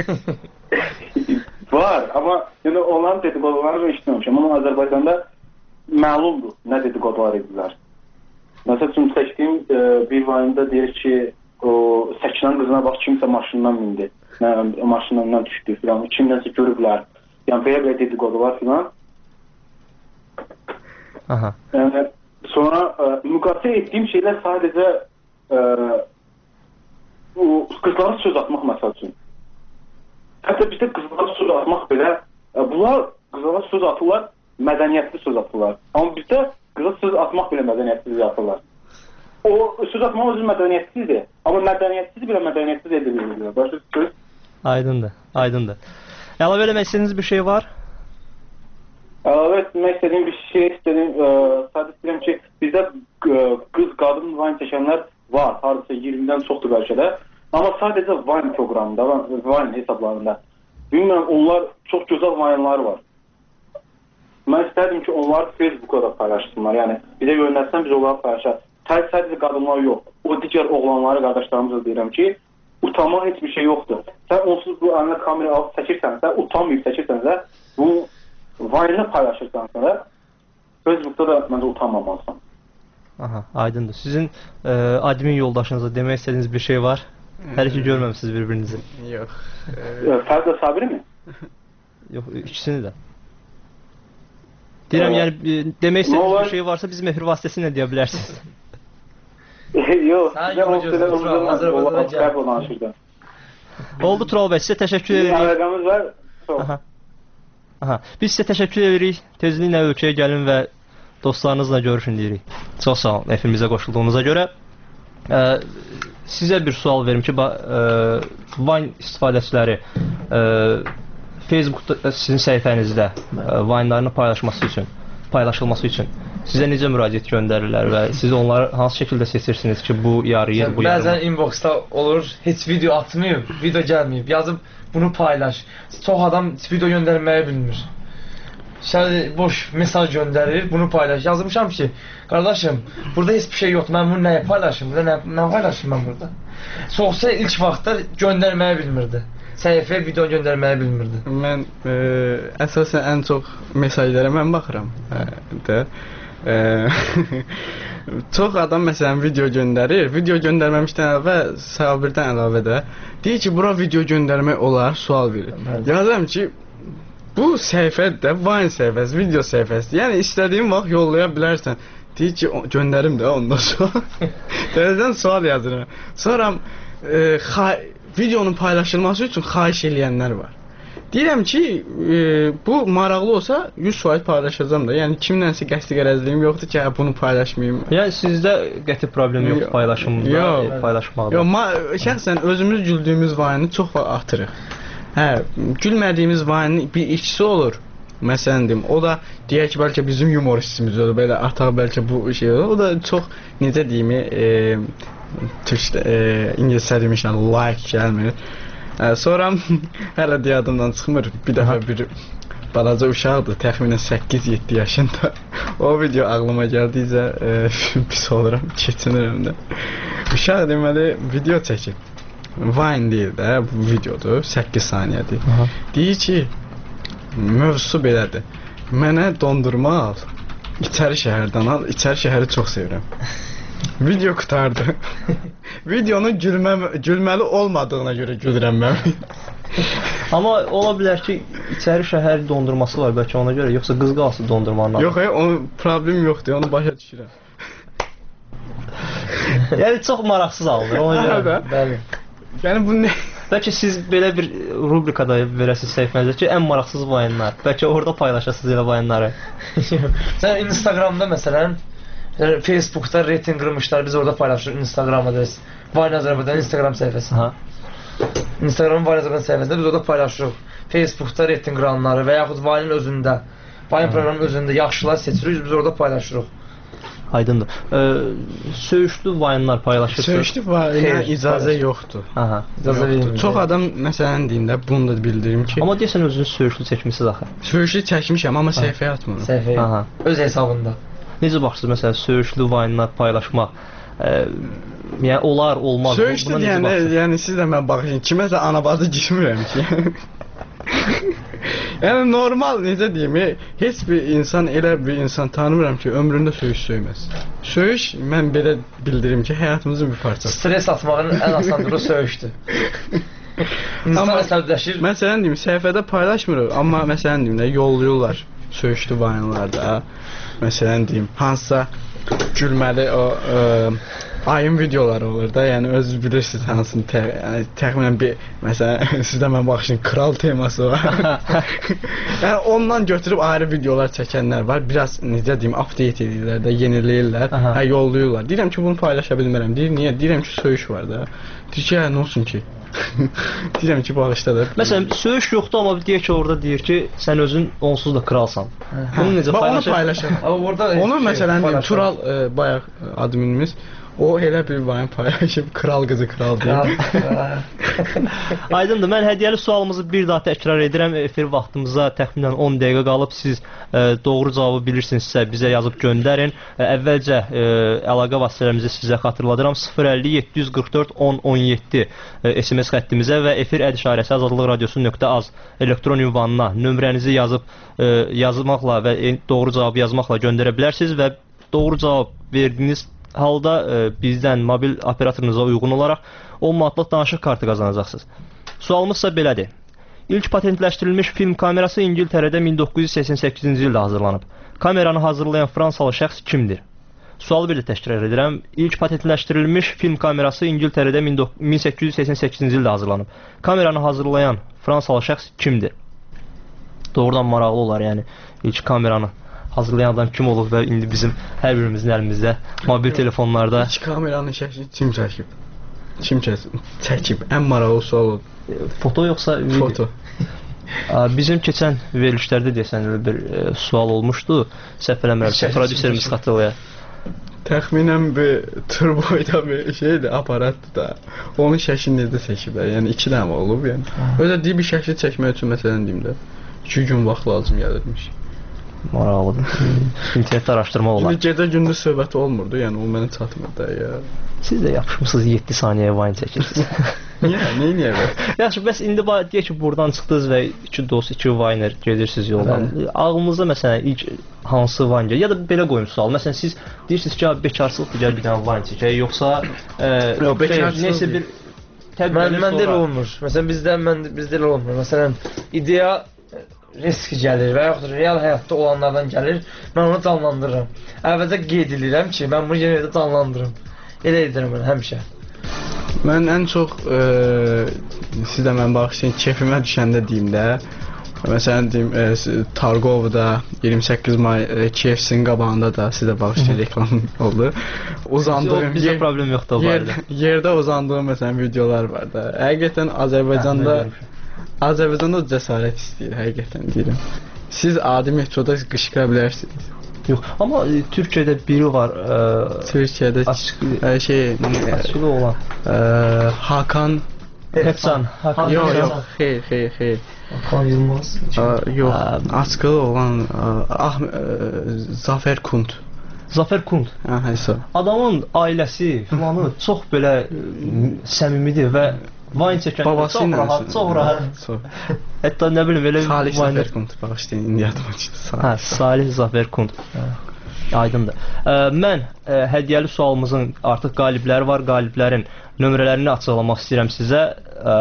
Var, amma yəni onların dedikodularına işləmişəm. Amma Azərbaycanda məlumdur nə dedikodular edirlər. Məsəl üçün çəkdiyim e, bir Vine'da deyir ki, o Səkinən qızına bax, kimsə maşından mindi, nə, maşından düşdü filan, kimdənsə görüblər. Yəni belə-belə dedikodular filan. Aha. Yəni sonra e, müqayisə etdiyim şeylər sadəcə e, o qızlara söz atmaq məsəl üçün. Hətta bizdə qızlara söz atmaq belə, e, bunlar qızlara söz atırlar, mədəniyyətli söz atırlar. Amma bizdə qıza söz atmaq belə mədəniyyətsiz yapırlar. O söz atmaq özü mədəniyyətsizdir. Amma mədəniyyətsiz belə mədəniyyətsiz edilir. Başqa söz. Aydındır, aydındır. Əlavə eləmək istədiyiniz bir şey var? Əlavə etmək istədiyim bir şey istədim. Sadəcə istəyirəm ki, bizdə qız, qadın Vine çəkənlər var. Hardasa iyirmidən çoxdur bəlkə də. Amma sadəcə Vine proqramında, Vine hesablarında. Bilmirəm, onlar çox gözəl Vine'lar var. Mən istərdim ki, onlar Facebook'a da paylaşsınlar. Yəni, bizə göndərsən, biz onları paylaşaq. Sadəcə qadınlar yox. O digər oğlanları, qardaşlarımıza deyirəm ki, utanmaq heç bir şey yoxdur. Sən onsuz bu əlinə kamera alıb çəkirsənsə, utanmayıb çəkirsənsə, bunu Vine'lə paylaşırsansə da, Facebook'da da məncə utanmamalısan. Aha, aydındır. Sizin e, admin yoldaşınıza demək istədiyiniz bir şey var? Hələ ki görməmişsiniz bir-birinizi. Yox. E, Fərdə Sabiri mi? Yox, ikisini də. Deyirəm, yəni demək istədiyiniz bir şey varsa bizim efir vasitəsilə deyə bilərsiniz. Yox, oldu Tural bəy, sizə təşəkkür edirik. Əlaqəmiz var. Aha. Aha. Biz sizə təşəkkür edirik. Tezliklə ölkəyə gəlin və dostlarınızla görüşün deyirik. Çox sağ olun efirimizə qoşulduğunuza görə. Ə, sizə bir sual verim ki, ə, Vine istifadəçiləri ə, Facebookda sizin səhifənizdə Vine'larını paylaşması üçün, paylaşılması üçün sizə necə müraciət göndərirlər və siz onları hansı şəkildə seçirsiniz ki, bu yarıyır, bu yarımır? Bəzən inboxda olur, heç video atmayıb, video gəlməyib, yazıb bunu paylaş. Çox adam video göndərməyi bilmir. Şələ boş mesaj göndərir, bunu paylaş. Yazmışam ki, qardaşım, burada heç bir şey yoxdur, mən bunu nəyə paylaşım, burada nə, nə paylaşım mən burada? Soğusa ilk vaxtda göndərməyi bilmirdi. Səhifəyə video göndərməyi bilmirdi. Mən e, əsasən ən çox mesajlara mən baxıram. E, də. E, çox adam məsələn video göndərir. Video göndərməmişdən əvvəl Sabirdən əlavə də deyir ki, bura video göndərmək olar, sual verir. Yazıram ki, bu səhifədə Vine səhifəsi, video səhifəsi. Yəni istədiyin vaxt yollaya bilərsən. Deyir ki, göndərim də ondan sonra. Təzədən sual yazıram. Sonra e, videonun paylaşılması üçün xahiş eləyənlər var. Deyirəm ki, e, bu maraqlı olsa yüz faiz paylaşacağam da. Yəni kimlənsə qəsdi qərəzliyim yoxdur ki, hə, bunu paylaşmayım. Yəni sizdə qəti problem yoxdur paylaşımda, yox, paylaşmaqda. Yox, şəxsən özümüz güldüyümüz vayını çox vaxt atırıq. Hə, gülmədiyimiz vayının bir ikisi olur. Məsələn deyim, o da deyək ki, bəlkə bizim humoristimiz olur, belə ataq bəlkə bu şey olur. O da çox necə deyim, e, türkdə, e, ingiliscə demişəm, like gəlmir. E, sonra hələ deyadımdan çıxmır. Bir dəfə bir balaca uşaqdır, təxminən səkkiz yeddi yaşında. O video ağlıma gəldikcə e, pis oluram, keçinirəm də. Uşaq deməli video çəkib. Vine deyil də, bu videodur, səkkiz saniyədir. Deyir ki, mövzusu belədir. Mənə dondurma al, İçəri şəhərdən al, İçəri şəhəri çox sevirəm. Video qutardı. Videonun gülmə, gülməli olmadığına görə gülürəm mən. Amma ola bilər ki, İçəri şəhər dondurması var bəlkə ona görə, yoxsa qız qalsı dondurmanın adı. Yox, hayır, onun problem yoxdur, onu başa düşürəm. Yəni çox maraqsız alınır ona görə. Bəli. Yəni bu nə? Bəlkə siz belə bir rubrikada verəsiniz səhifənizdə ki, ən maraqsız vayınlar. Bəlkə orada paylaşasınız elə vayınları. Sən Instagramda məsələn, Facebookda reyting qırmışlar, biz orada paylaşırıq Instagramda da. Vayne Azərbaycan Instagram səhifəsi. Ha. Instagramın Vayne Azərbaycan səhifəsində biz orada paylaşırıq. Facebookda reyting qıranları və yaxud Vayne'ın özündə, Vayne proqramının özündə yaxşılar seçirik, biz orada paylaşırıq. Aydındır. Ee, söyüşlü vayınlar paylaşırsınız. Söyüşlü vayına icazə yoxdur. Aha. İcazə verilmir. Çox adam məsələn deyində bunu da bildirim ki. Amma deyəsən özünüz söyüşlü çəkmisiniz axı. Söyüşlü çəkmişəm, amma səhifəyə atmıram. Səhifəyə. Aha. Öz hesabında. Necə baxırsınız məsələn söyüşlü vayınlar paylaşmaq? E, yəni olar, olmaz. Söyüşlü deyəndə, yəni siz də mən baxın, kiməsə anabazı girmirəm ki. Yəni normal necə deyim, heç bir insan elə bir insan tanımıram ki, ömründə söyüş söyməz. Söyüş mən belə bildirim ki, həyatımızın bir parçası. Stres atmağın ən asan yolu söyüşdür. İnsan əsəbləşir. Məsələn deyim, səhifədə paylaşmırıq, amma məsələn deyim də yollayırlar söyüşlü vayınlarda. Məsələn deyim, hansısa gülməli o ə, ayın videoları olur da, yəni özünüz bilirsiniz hansını, tə, yəni, təxminən bir, məsələn, sizdə mən baxışın kral teması var. Yəni ondan götürüb ayrı videolar çəkənlər var, biraz necə deyim, update edirlər də, yeniləyirlər, hə, yollayırlar. Deyirəm ki, bunu paylaşa bilmərəm, deyir, niyə? Deyirəm ki, söyüş var da. Deyir ki, hə, nə olsun ki? Deyirəm ki, bağışda da. Məsələn, söyüş yoxdur, amma deyək ki, orada deyir ki, sən özün onsuz da kralsan. Bunu necə paylaşır? Onu paylaşır. Onu məsələn deyim, Tural e, bayaq adminimiz, o elə bir vayın paylaşıb, kral qızı kral deyib. Aydındır, mən hədiyyəli sualımızı bir daha təkrar edirəm. Efir vaxtımıza təxminən on dəqiqə qalıb. Siz e, doğru cavabı bilirsinizsə bizə yazıb göndərin. E, əvvəlcə e, əlaqə vasitələrimizi sizə xatırladıram. sıfır əlli yeddi yüz qırx dörd on on yeddi e, S M S xəttimizə və efir əd işarəsi azadlıq radiosu nöqtə az elektron ünvanına nömrənizi yazıb e, yazmaqla və e, doğru cavabı yazmaqla göndərə bilərsiniz və doğru cavab verdiyiniz halda e, bizdən mobil operatorunuza uyğun olaraq on manatlıq danışıq kartı qazanacaqsınız. Sualımız isə belədir. İlk patentləşdirilmiş film kamerası İngiltərədə min doqquz yüz səksən səkkizinci ildə hazırlanıb. Kameranı hazırlayan Fransalı şəxs kimdir? Sualı bir də təkrar edirəm. İlk patentləşdirilmiş film kamerası İngiltərədə min səkkiz yüz səksən səkkizinci ildə hazırlanıb. Kameranı hazırlayan Fransalı şəxs kimdir? Doğrudan maraqlı olar, yəni ilk kameranı hazırlayan adam kim olub və indi bizim hər birimizin əlimizdə mobil telefonlarda. İlk kameranın şəklini kim çəkib? Kim çəkib? Ən maraqlı sual oldu. Foto yoxsa video? Foto. Bizim keçən verilişlərdə deyəsən bir e, sual olmuşdu. Səhv eləmirəmsə, prodüserimiz xatırlayır. Təxminən bir turboyda bir şeydir, aparatdır da. Onun şəklini necə çəkiblər? Yəni iki dənə olub, yəni. Özə deyib bir şəkli çəkmək üçün məsələn deyim də, iki gün vaxt lazım gəlirmiş. Maraqlıdır. İnternetdə araşdırma olar. Gecə gündüz söhbəti olmurdu, yəni o mənə çatmırdı ya. Siz də yapışmısınız yeddi saniyəyə vayın çəkirsiniz. Niyə? Neyi niyə bəs? Yaxşı, bəs indi deyək ki, buradan çıxdınız və iki dost, iki vayner gedirsiniz yoldan. Ağlınızda məsələn ilk hansı vayn gəlir? Ya da belə qoyum sual. Məsələn siz deyirsiniz ki, bekarsılıqdır, gəl bir dənə vayn çəkək, yoxsa neysə bir təbii məndə elə olmur. Məsələn bizdə mən bizdə elə olmur. Məsələn ideya risk gəlir və yaxud real həyatda olanlardan gəlir, mən onu canlandırıram. Əvvəlcə qeyd edirəm ki, mən bunu yenə də canlandırım. Elə edirəm mən həmişə. Mən ən çox e, siz də mən bağışlayın, keyfimə düşəndə deyim də. Məsələn deyim, e, Targovda iyirmi səkkiz may e, K F C-nin qabağında da sizə bağışlayın reklam oldu. Uzandığım bizə problem yoxdur o yer, barədə. Yerdə uzandığım məsələn videolar var da. Həqiqətən Azərbaycanda Azərbaycanda cəsarət istəyir, həqiqətən deyirəm. Siz adi metroda qışqıra bilərsiniz. Yox, amma e, Türkiyədə biri var. E, Türkiyədə açıq, e, şey açığı olan. E, Hakan Hepsan. Hakan. Yox, yox, xeyr, xeyr, xeyr. Hakan Yılmaz. Yox, açığı olan ah Zafer Kunt. Zafer Kunt. Hə, həsə. Adamın ailəsi filanı çox belə səmimidir və Vine çəkəndə babası çox rahat, çox rahat. Hətta nə bilim elə Salih Zafer Kunt bağışlayın, indi yadıma çıxdı. Hə, Salih Zafer Kunt. Aydındır. Ə, mən ə, hədiyyəli sualımızın artıq qalibləri var. Qaliblərin nömrələrini açıqlamaq istəyirəm sizə. Ə,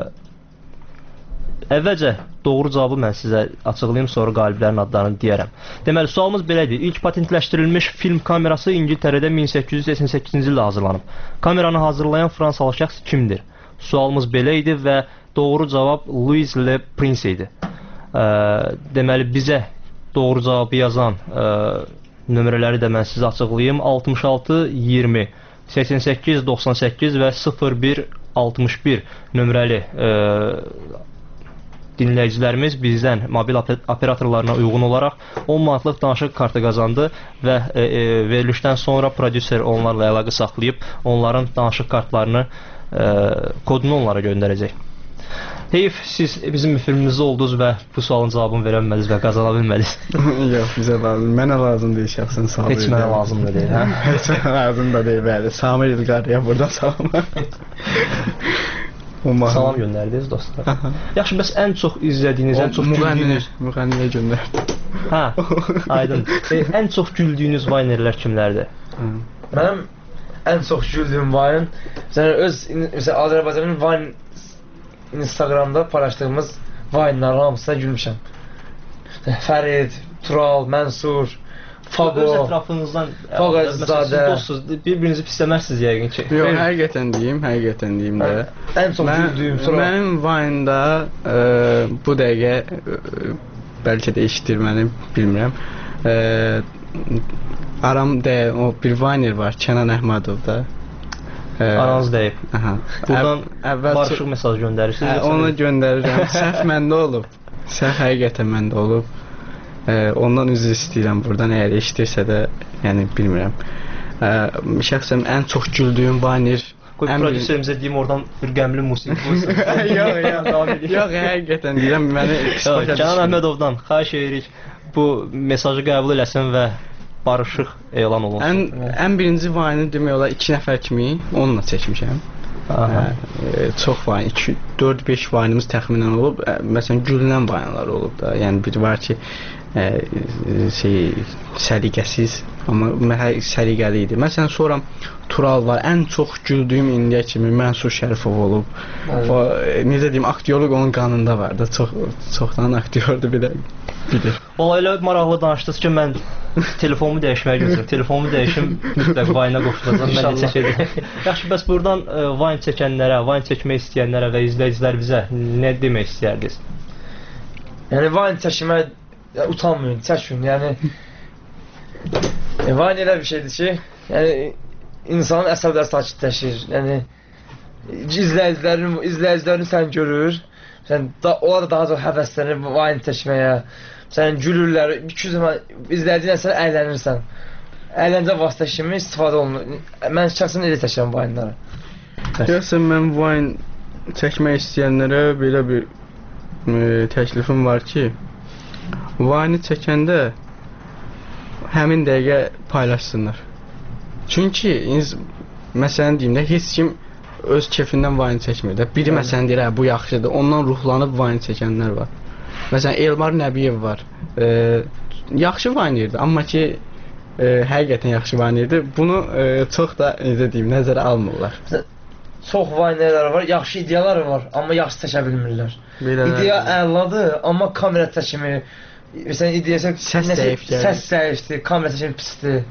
əvvəlcə doğru cavabı mən sizə açıqlayım, sonra qaliblərin adlarını deyərəm. Deməli, sualımız belədir. İlk patentləşdirilmiş film kamerası İngiltərədə min səkkiz yüz səksən səkkizinci ildə hazırlanıb. Kameranı hazırlayan Fransalı şəxs kimdir? Sualımız belə idi və doğru cavab Louis Le Prince idi. Ə, deməli, bizə doğru cavabı yazan ə, nömrələri də mən sizə açıqlayım. altmış altı iyirmi səksən səkkiz doxsan səkkiz və sıfır bir altmış bir nömrəli ə, dinləyicilərimiz bizdən mobil operatorlarına uyğun olaraq on manatlıq danışıq kartı qazandı və e, e, verilişdən sonra prodüser onlarla əlaqə saxlayıb onların danışıq kartlarını e, kodunu onlara göndərəcək. Heyf, siz bizim efrimizdə oldunuz və bu sualın cavabını verə bilmədiniz və qazana bilmədiniz. Yox, bizə lazım. Mənə lazım deyil şəxsən, sağ olun. Heç mənə lazım da deyil, hə? Heç mənə lazım da deyil, bəli. Samir İlqarıya buradan salam. Salam göndərdiniz dostlar. Yaxşı, bəs ən çox izlədiyiniz, ən çox güldüyünüz... Müğənniyə göndərdim. Hə, aydın. E, ən çox güldüyünüz vaynerlər kimlərdir? Mənim ən çox güldüyüm vayn, məsələn, öz, məsələn, Azərbaycanın vayn Instagramda paylaşdığımız vaynların hamısına gülmüşəm. Fərid, Tural, Mənsur, Fago, öz ətrafınızdan Fağazadə. Dostsuz, bir-birinizi pisləmərsiniz yəqin ki. Yox, həqiqətən deyim, həqiqətən deyim də. Ən çox güldüyüm sonra. Mənim Vine-da e, bu dəqiqə e, bəlkə də eşitir məni, bilmirəm. E, aram də o bir Viner var, Kənan Əhmədov da. E, Aranız deyib. Aha. Buradan əvvəl barışıq mesaj göndərirsiniz. Hə, onu göndərirəm. Səhv məndə olub. Səhv həqiqətən məndə olub. E, ondan üzr istəyirəm buradan, əgər eşidirsə də, yəni bilmirəm. E, şəxsən ən çox güldüyüm Viner. Qoy prodüserimizə deyim, oradan bir qəmli musiqi qoysun. Yox, yox, yox, həqiqətən deyirəm, məni psixologiya düşürür. Kənan Əhmədovdan xahiş edirik, bu mesajı qəbul eləsin və barışıq elan olunsun. Ən, ən birinci Vine-ı demək olar iki nəfər kimi onunla çəkmişəm. Hə, e, çox Vine, iki dörd beş Vine-ımız təxminən olub. E, məsələn, gülünən Vine-lar olub da. Yəni bir var ki, e, şey, səliqəsiz, amma səliqəli idi. Məsələn, sonra Tural var. Ən çox güldüyüm indiyə kimi Mənsur Şərifov olub. O, e, necə deyim, aktyorluq onun qanında var da. Çox, çoxdan aktyordur bir də. Bilir. Valla elə maraqlı danışdınız ki, mən telefonumu dəyişməyə gözləyirəm. Telefonumu dəyişim, mütləq Vine-a qoşulacam, mən də çəkəcəm. Yaxşı, bəs buradan ə, Vine çəkənlərə, Vine çəkmək istəyənlərə və izləyicilərimizə nə demək istəyərdiniz? Yəni Vine çəkmək utanmayın, çəkin. Yəni e, Vine elə bir şeydir ki, yəni insanın əsəbləri sakitləşir. Yəni izləyicilərin, izləyicilərin sən görür. Sən da, onlar da daha çox həvəslənir Vine çəkməyə. Sən gülürlər, iki zaman izlədiyinə sən əylənirsən. Əyləncə vasitə kimi istifadə olunur. Mən şəxsən elə çəkirəm Vine-ları. Görsən, mən Vine çəkmək istəyənlərə belə bir e, təklifim var ki, Vine-i çəkəndə həmin dəqiqə paylaşsınlar. Çünki, məsələn deyim də, heç kim öz kefindən Vine çəkmir də. Biri məsələn deyir, hə, bu yaxşıdır. Ondan ruhlanıb Vine çəkənlər var. Məsələn, Elmar Nəbiyev var. E, yaxşı Vine'yirdi, amma ki, e, həqiqətən yaxşı Vine'yirdi. Bunu e, çox da, necə deyim, nəzərə almırlar. Çox Vine'lər var, yaxşı ideyalar var, amma yaxşı çəkə bilmirlər. İdeya əladır, amma kamera çəkimi, məsələn, ideyası səs zəifdir. Səs zəifdir, kamera çəkimi pisdir.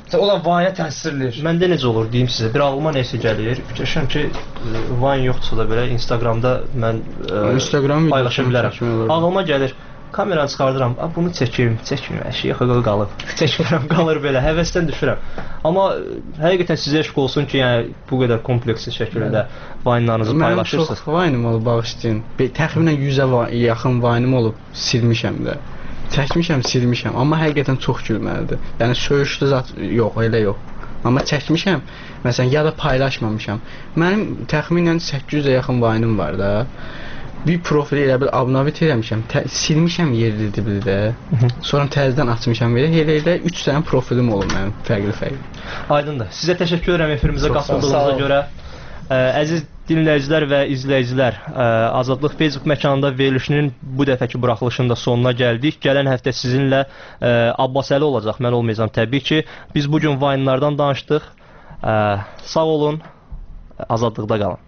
Olan Vine-ə təsirləyir. Məndə necə olur deyim sizə, bir ağlıma nəsə gəlir. Fikirləşirəm ki, Vine yoxdursa da belə Instagramda mən Instagram paylaşa bilərəm. Ağlıma gəlir, kameranı çıxardıram, bunu çəkim, çəkim, əşi yaxı qalıb. Çəkmirəm, qalır belə, həvəsdən düşürəm. Amma həqiqətən sizə eşq olsun ki, yəni bu qədər kompleksiz şəkildə Vine-larınızı paylaşırsınız. Mənim çox Vine-im olub, bağışlayın. Təxminən yüzə yaxın Vine-im olub, silmişəm də. Çəkmişəm, silmişəm, amma həqiqətən çox gülməlidir. Yəni söyüşlü zat yox, elə yox. Amma çəkmişəm, məsələn, ya da paylaşmamışam. Mənim təxminən səkkiz yüzə yaxın Vine-im var da. Bir profili elə bir abunavit eləmişəm, silmişəm yerli dibli sonra təzədən açmışam belə, elə elə üç dənə profilim olub mənim, fərqli-fərqli. Aydındır. Sizə təşəkkür edirəm efirimizə qatıldığınıza görə. Ə, əziz dinləyicilər və izləyicilər, ə, Azadlıq Facebook məkanında verilişinin bu dəfəki buraxılışının da sonuna gəldik. Gələn həftə sizinlə ə, Abbasəli olacaq, mən olmayacağam təbii ki. Biz bugün Vine-lardan danışdıq. Ə, sağ olun, azadlıqda qalın.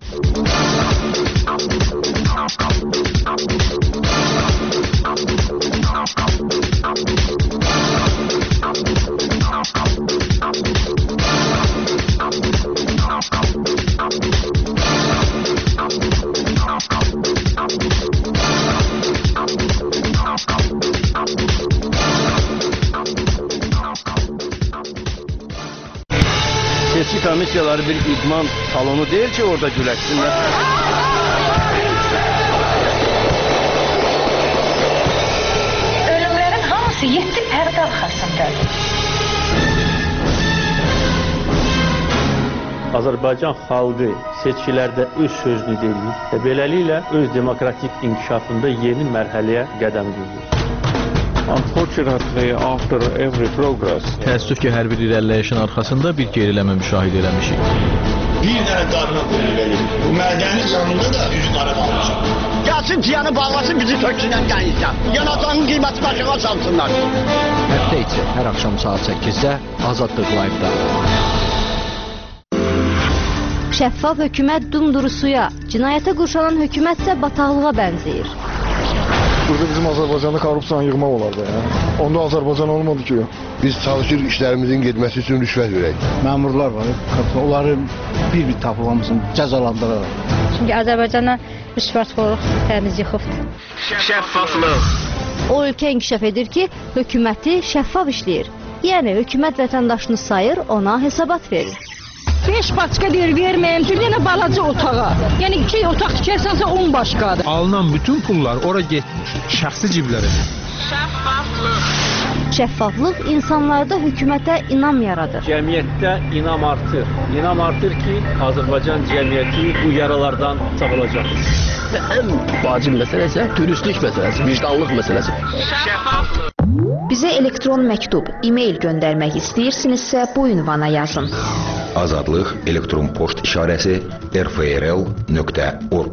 Seçki komissiyaları bir idman salonu değil ki orada güləşsinlər. Ölümlərin hamısı yeddi pərdə arxasındadır. Azərbaycan xalqı seçkilərdə öz sözünü deyir və beləliklə öz demokratik inkişafında yeni mərhələyə qədəm qoyur. Unfortunately, after every progress, təəssüf ki, hər bir irəliləyişin arxasında bir geriləmə müşahidə eləmişik. Bir dənə qarına qoyulur. Bu mədənin yanında da üzü qara qalmışam. Gəlsin ciyanı bağlasın, bizi töksünən gəlirsən. Yanacağının qiyməti başına çalsınlar. Həftə içi hər axşam saat səkkizdə Azadlıq Live-da. Şəffaf hökumət dumduru suya, cinayətə qurşanan hökumət isə bataqlığa bənzəyir. Burada bizim Azərbaycanda korrupsiyanı yığmaq olardı ya. Onda Azərbaycan olmadı ki. Biz çalışır işlərimizin getməsi üçün rüşvət verək. Məmurlar var, onları bir-bir tapılamasın, cəzalandıraraq. Çünki Azərbaycana rüşvətxorluq təmiz yıxıbdır. Şəffaflıq. O ölkə inkişaf edir ki, hökuməti şəffaf işləyir. Yəni, hökumət vətəndaşını sayır, ona hesabat verir. beş başqa deyir, verməyəm, bir dənə balaca otağa. Yəni, iki otaq tikərsənsə on başqadır. Alınan bütün pullar ora getmiş, şəxsi ciblərə. Şəffaflıq. Şəffaflıq insanlarda hökumətə inam yaradır. Cəmiyyətdə inam artır. İnam artır ki, Azərbaycan cəmiyyəti bu yaralardan sağılacaq. Ən vacib məsələ isə dürüstlük məsələsi, vicdanlıq məsələsi. Şəffaflıq. Bizə elektron məktub, e-mail göndərmək istəyirsinizsə bu ünvana yazın. Azadlıq elektron poçt işarəsi r f r l nöqtə org.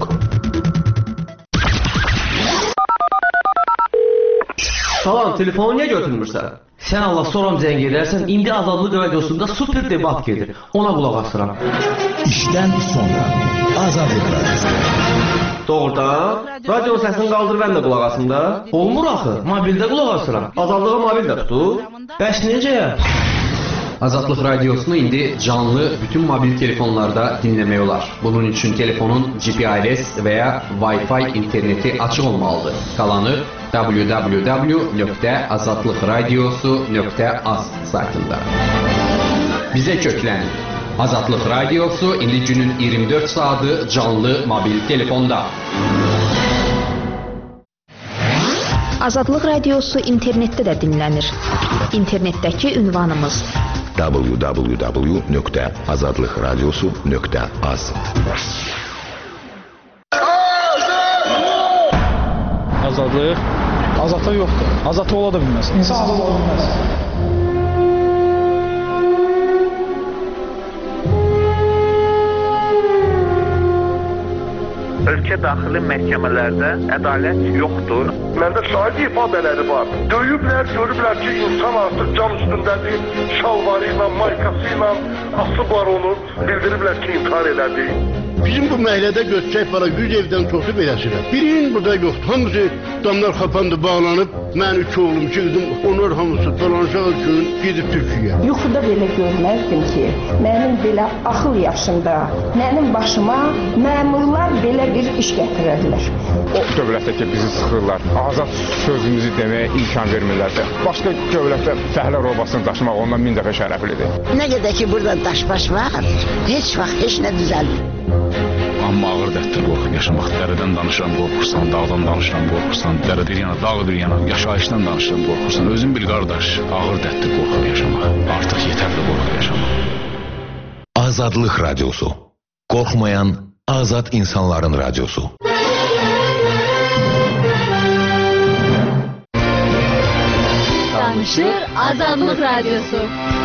Salam, telefonu niyə götürmürsən? Sən Allah soram zəng edərsən, indi Azadlıq radiosunda super debat gedir. Ona qulaq asıram. İşdən sonra Azadlıq radiosu. Doğrudan, radio səsini qaldır, mən də qulaq asım da. Olmur axı, mobildə qulaq asıram. Azadlığa mobil də tutur. Bəs necə? Azadlıq radiosunu indi canlı bütün mobil telefonlarda dinləmək olar. Bunun üçün telefonun G P R S və ya Wi-Fi interneti açıq olmalıdır. Qalanı w w w nöqtə azadlıqradiosu nöqtə az saytında. Bizə köklənin. Azadlıq radiosu indi günün iyirmi dörd saatı canlı mobil telefonda. Azadlıq radiosu internetdə də dinlənir. İnternetdəki ünvanımız w w w nöqtə azadlıqradiosu nöqtə az. Azadlıq? Azadlıq yoxdur. Azadlıq ola da bilməz. İnsan azad ola bilməz. Ölkə daxili məhkəmələrdə ədalət yoxdur. Məndə şahid ifadələri var. Döyüblər, görüblər ki, insan artıq cam üstündədir, şalvarı ilə, maykası ilə asıblar onu, bildiriblər ki, intihar elədi. Bizim bu məhəllədə götürək bala yüz evdən çoxu beləsidir. Birinin burada yoxdur. Hamısı damlar kapandı, bağlanıb. Mən üç oğlum, iki qızım, onlar hamısı dolanacaq gün gedib Türkiyəyə. Yuxuda belə görməzdim ki, mənim belə axıl yaşımda, mənim başıma məmurlar belə bir iş gətirərlər. O dövlətdə ki, bizi sıxırlar, azad sözümüzü deməyə imkan vermirlərsə, başqa dövlətdə fəhlə robasını daşımaq ondan min dəfə şərəflidir. Nə qədər ki, burada daş-baş var, heç vaxt heç nə düzəlmir. Amma ağır dərddir qorxub yaşamaq. Dərədən danışıram, qorxursan, dağdan danışıram, qorxursan, dərə bir yana, dağ bir yana, yaşayışdan danışıram, qorxursan. Özün bil qardaş, ağır dərddir qorxub yaşamaq. Artıq yetərli qorxub yaşamaq. Azadlıq Radyosu. Qorxmayan azad insanların radyosu. Danışır Azadlıq Radyosu.